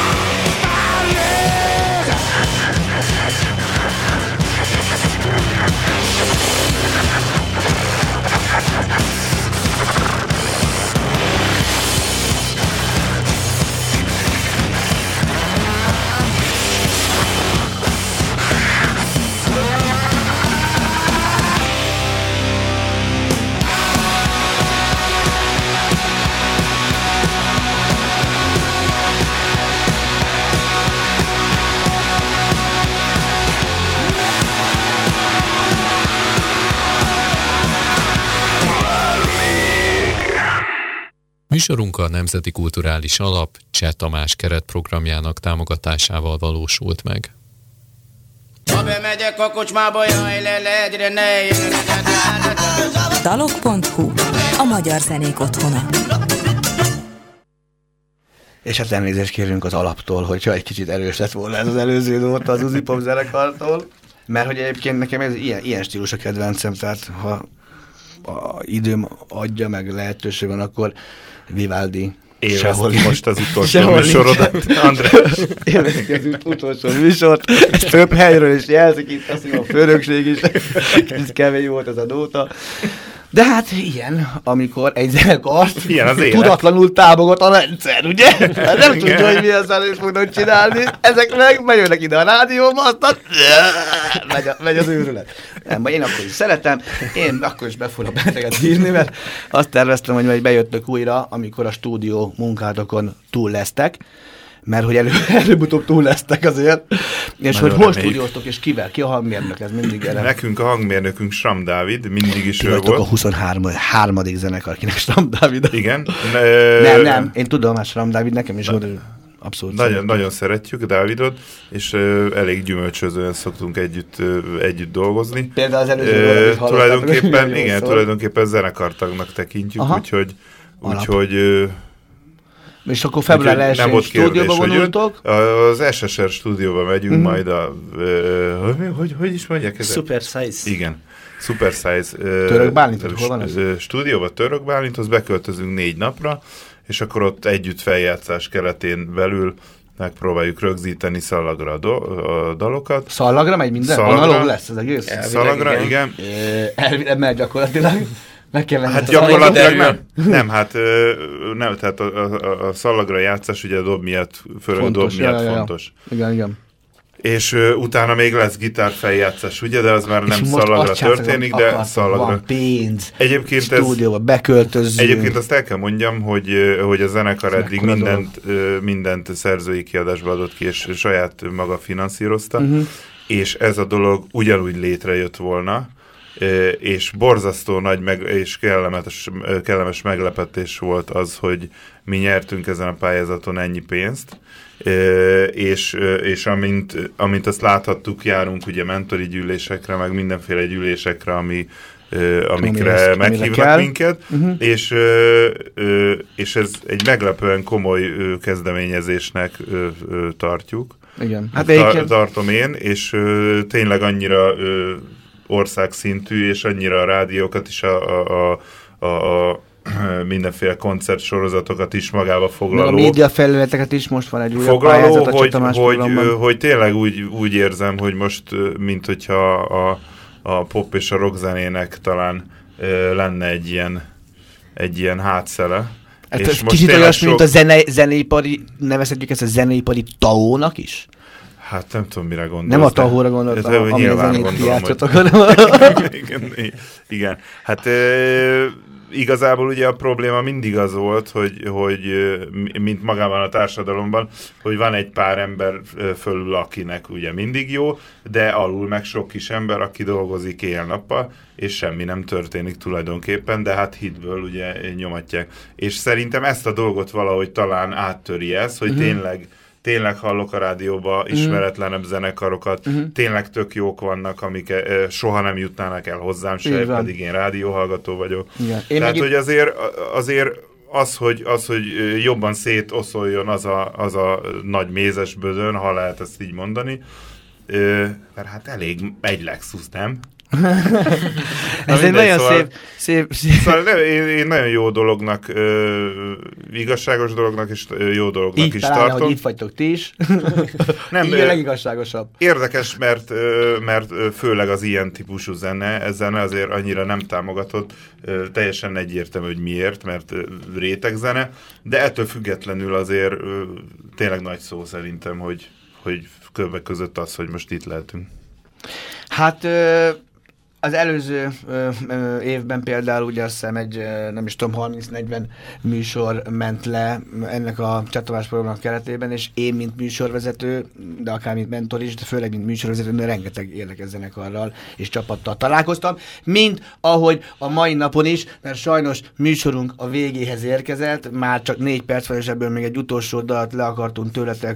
Műsorunk a Nemzeti Kulturális Alap Cseh Tamás keretprogramjának támogatásával valósult meg. Ha bemegyek a kocsmába, jaj, egyre ne. Dalok.hu, a magyar zenék otthona. És hát elnézést kérünk az alaptól, hogyha egy kicsit erős lett volna ez az előző nóta az Uzipov zenekartól, mert hogy egyébként nekem ez ilyen stílus a kedvencem, tehát ha a időm adja, meg lehetőség van, akkor Vivaldi. Élvezd ki most az utolsó műsorodat, András. Élvezd ki az utolsó műsort. Ez több helyről is jelzik, itt azt mondom, a főnökség is. Ez kemény volt ez a nóta. De hát ilyen, amikor egy zenekart tudatlanul támogat a rendszer, ugye? Hát nem tudja, hogy milyen zenét fognak csinálni. Ezek meg bejönnek ide a rádióba, aztán megy az őrület. Nem, én akkor is szeretem, én akkor is be fogok benneteket bírni, mert azt terveztem, hogy majd bejöttök újra, amikor a stúdió munkátokon túl lesztek, mert hogy előbb-utóbb túl lesztek azért, és nagyon hogy hol stúdióztok, és kivel? Ki a hangmérnök? Ez mindig erre. Nekünk a hangmérnökünk Schramm Dávid, mindig is ő volt. A 23. zenekar, kinek Schramm Dávid. Igen. Nem, én tudom, hogy Schramm Dávid nekem is volt. Abszolút. Nagyon szeretjük Dávidot, és elég gyümölcsözően szoktunk együtt dolgozni. Például az előző tulajdonképpen zenekartagnak tekintjük, úgyhogy és akkor február 1-én stúdióba vonultok? Az SSR stúdióba megyünk majd hogy is mondják ezzel? Super Size. Igen. Super Size. Török Bálint, hol van ez? Stúdióba Török Bálinthoz beköltözünk 4 napra, és akkor ott együtt feljátszás keretén belül megpróbáljuk rögzíteni szallagra a dalokat. Szallagra megy minden? Analóg lesz ez egész? Szallagra, igen. Elvileg megy gyakorlatilag. Hát gyakorlatilag nem, tehát a szallagra játszás ugye a dob miatt, főleg a dob miatt fontos. Igen. És utána még lesz gitárfeljátszás, ugye, de az már nem szallagra történik, de szallagra. Van pénz, egyébként stúdióba beköltözzünk. Egyébként azt el kell mondjam, hogy a zenekar eddig mindent szerzői kiadásba adott ki, és saját maga finanszírozta, és ez a dolog ugyanúgy létrejött volna, és borzasztó nagy és kellemes meglepetés volt az, hogy mi nyertünk ezen a pályázaton ennyi pénzt, és amint azt láthattuk, járunk ugye mentori gyűlésekre, meg mindenféle gyűlésekre, amikre meghívnak minket, és ez egy meglepően komoly kezdeményezésnek tartjuk. Igen. Tartom én, és tényleg annyira országszintű, és annyira a rádiókat is a mindenféle koncertsorozatokat is magába foglaló. Meg a médiafelületeket is most van egy újabb pályázat a Csatamás programban. Hogy tényleg úgy érzem, hogy most, mint hogyha a pop és a rockzenének talán lenne egy ilyen hátszele. És most kicsit olyasmi, mint a zeneipari, nevezhetjük ezt a zeneipari TAO-nak is? Hát nem tudom, mire gondolsz. Nem a tahóra gondoltam, ami a zenét játszotok. Igen. Hát igazából ugye a probléma mindig az volt, hogy mint magában a társadalomban, hogy van egy pár ember fölül, akinek ugye mindig jó, de alul meg sok kis ember, aki dolgozik éjjel-nappal, és semmi nem történik tulajdonképpen, de hát hitből ugye nyomatják. És szerintem ezt a dolgot valahogy talán áttöri ez, hogy tényleg hallok a rádióba ismeretlenebb zenekarokat, tényleg tök jók vannak, amik soha nem jutnának el hozzám se, pedig én rádióhallgató vagyok. Tehát, hogy azért az, hogy jobban szétoszoljon az a nagy mézes bödön, ha lehet ezt így mondani, mert hát elég egy Lexus, nem? Ez egy nagyon szép. Szóval én nagyon jó dolognak, igazságos dolognak és jó dolognak így is találna, tartom. hogy itt vagytok ti is. Nem, így a legigazságosabb. Érdekes, mert főleg az ilyen típusú zene azért annyira nem támogatott. Teljesen egyértelmű, hogy miért, mert rétegzene, de ettől függetlenül azért tényleg nagy szó szerintem, hogy többek között az, hogy most itt lehetünk. Hát az előző évben például ugye azt hiszem egy, nem is tudom, 30-40 műsor ment le ennek a Csatamás programnak keretében, és én, mint műsorvezető, de akár mint mentor is, de főleg mint műsorvezető, rengeteg érdekes zenekarral és csapattal találkoztam, mint ahogy a mai napon is, mert sajnos műsorunk a végéhez érkezett, már csak 4 perc van, és ebből még egy utolsó dalt le akartunk tőletek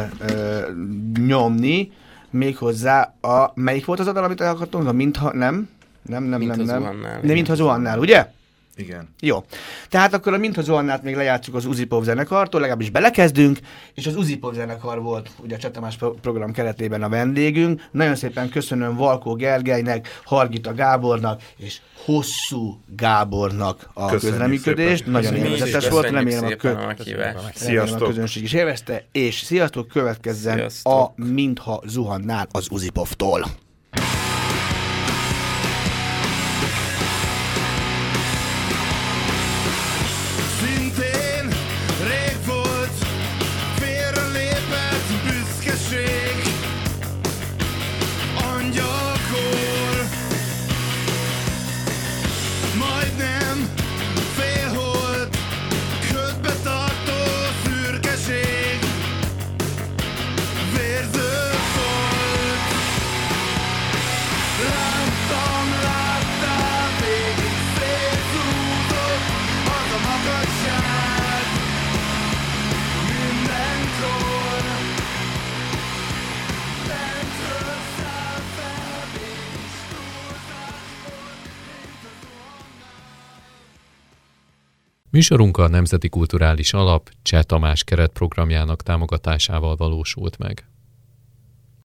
nyomni. Méghozzá melyik volt az a dal, amit el akartunk? A Mintha, nem. De Mintha Zuhannál, ugye? Igen. Jó. Tehát akkor a Mintha Zuhannát még lejátszuk az Uzipov zenekartól, legalábbis belekezdünk, és az Uzipov zenekar volt ugye a Csatamás program keretében a vendégünk. Nagyon szépen köszönöm Valkó Gergelynek, Hargita Gábornak és Hosszú Gábornak a közreműködést. Nagyon élvezetes volt, remélem a közönség is élvezte, és sziasztok, következzen a Mintha Zuhannál az Uzipovtól. Műsorunk a Nemzeti Kulturális Alap Cseh Tamás keretprogramjának támogatásával valósult meg.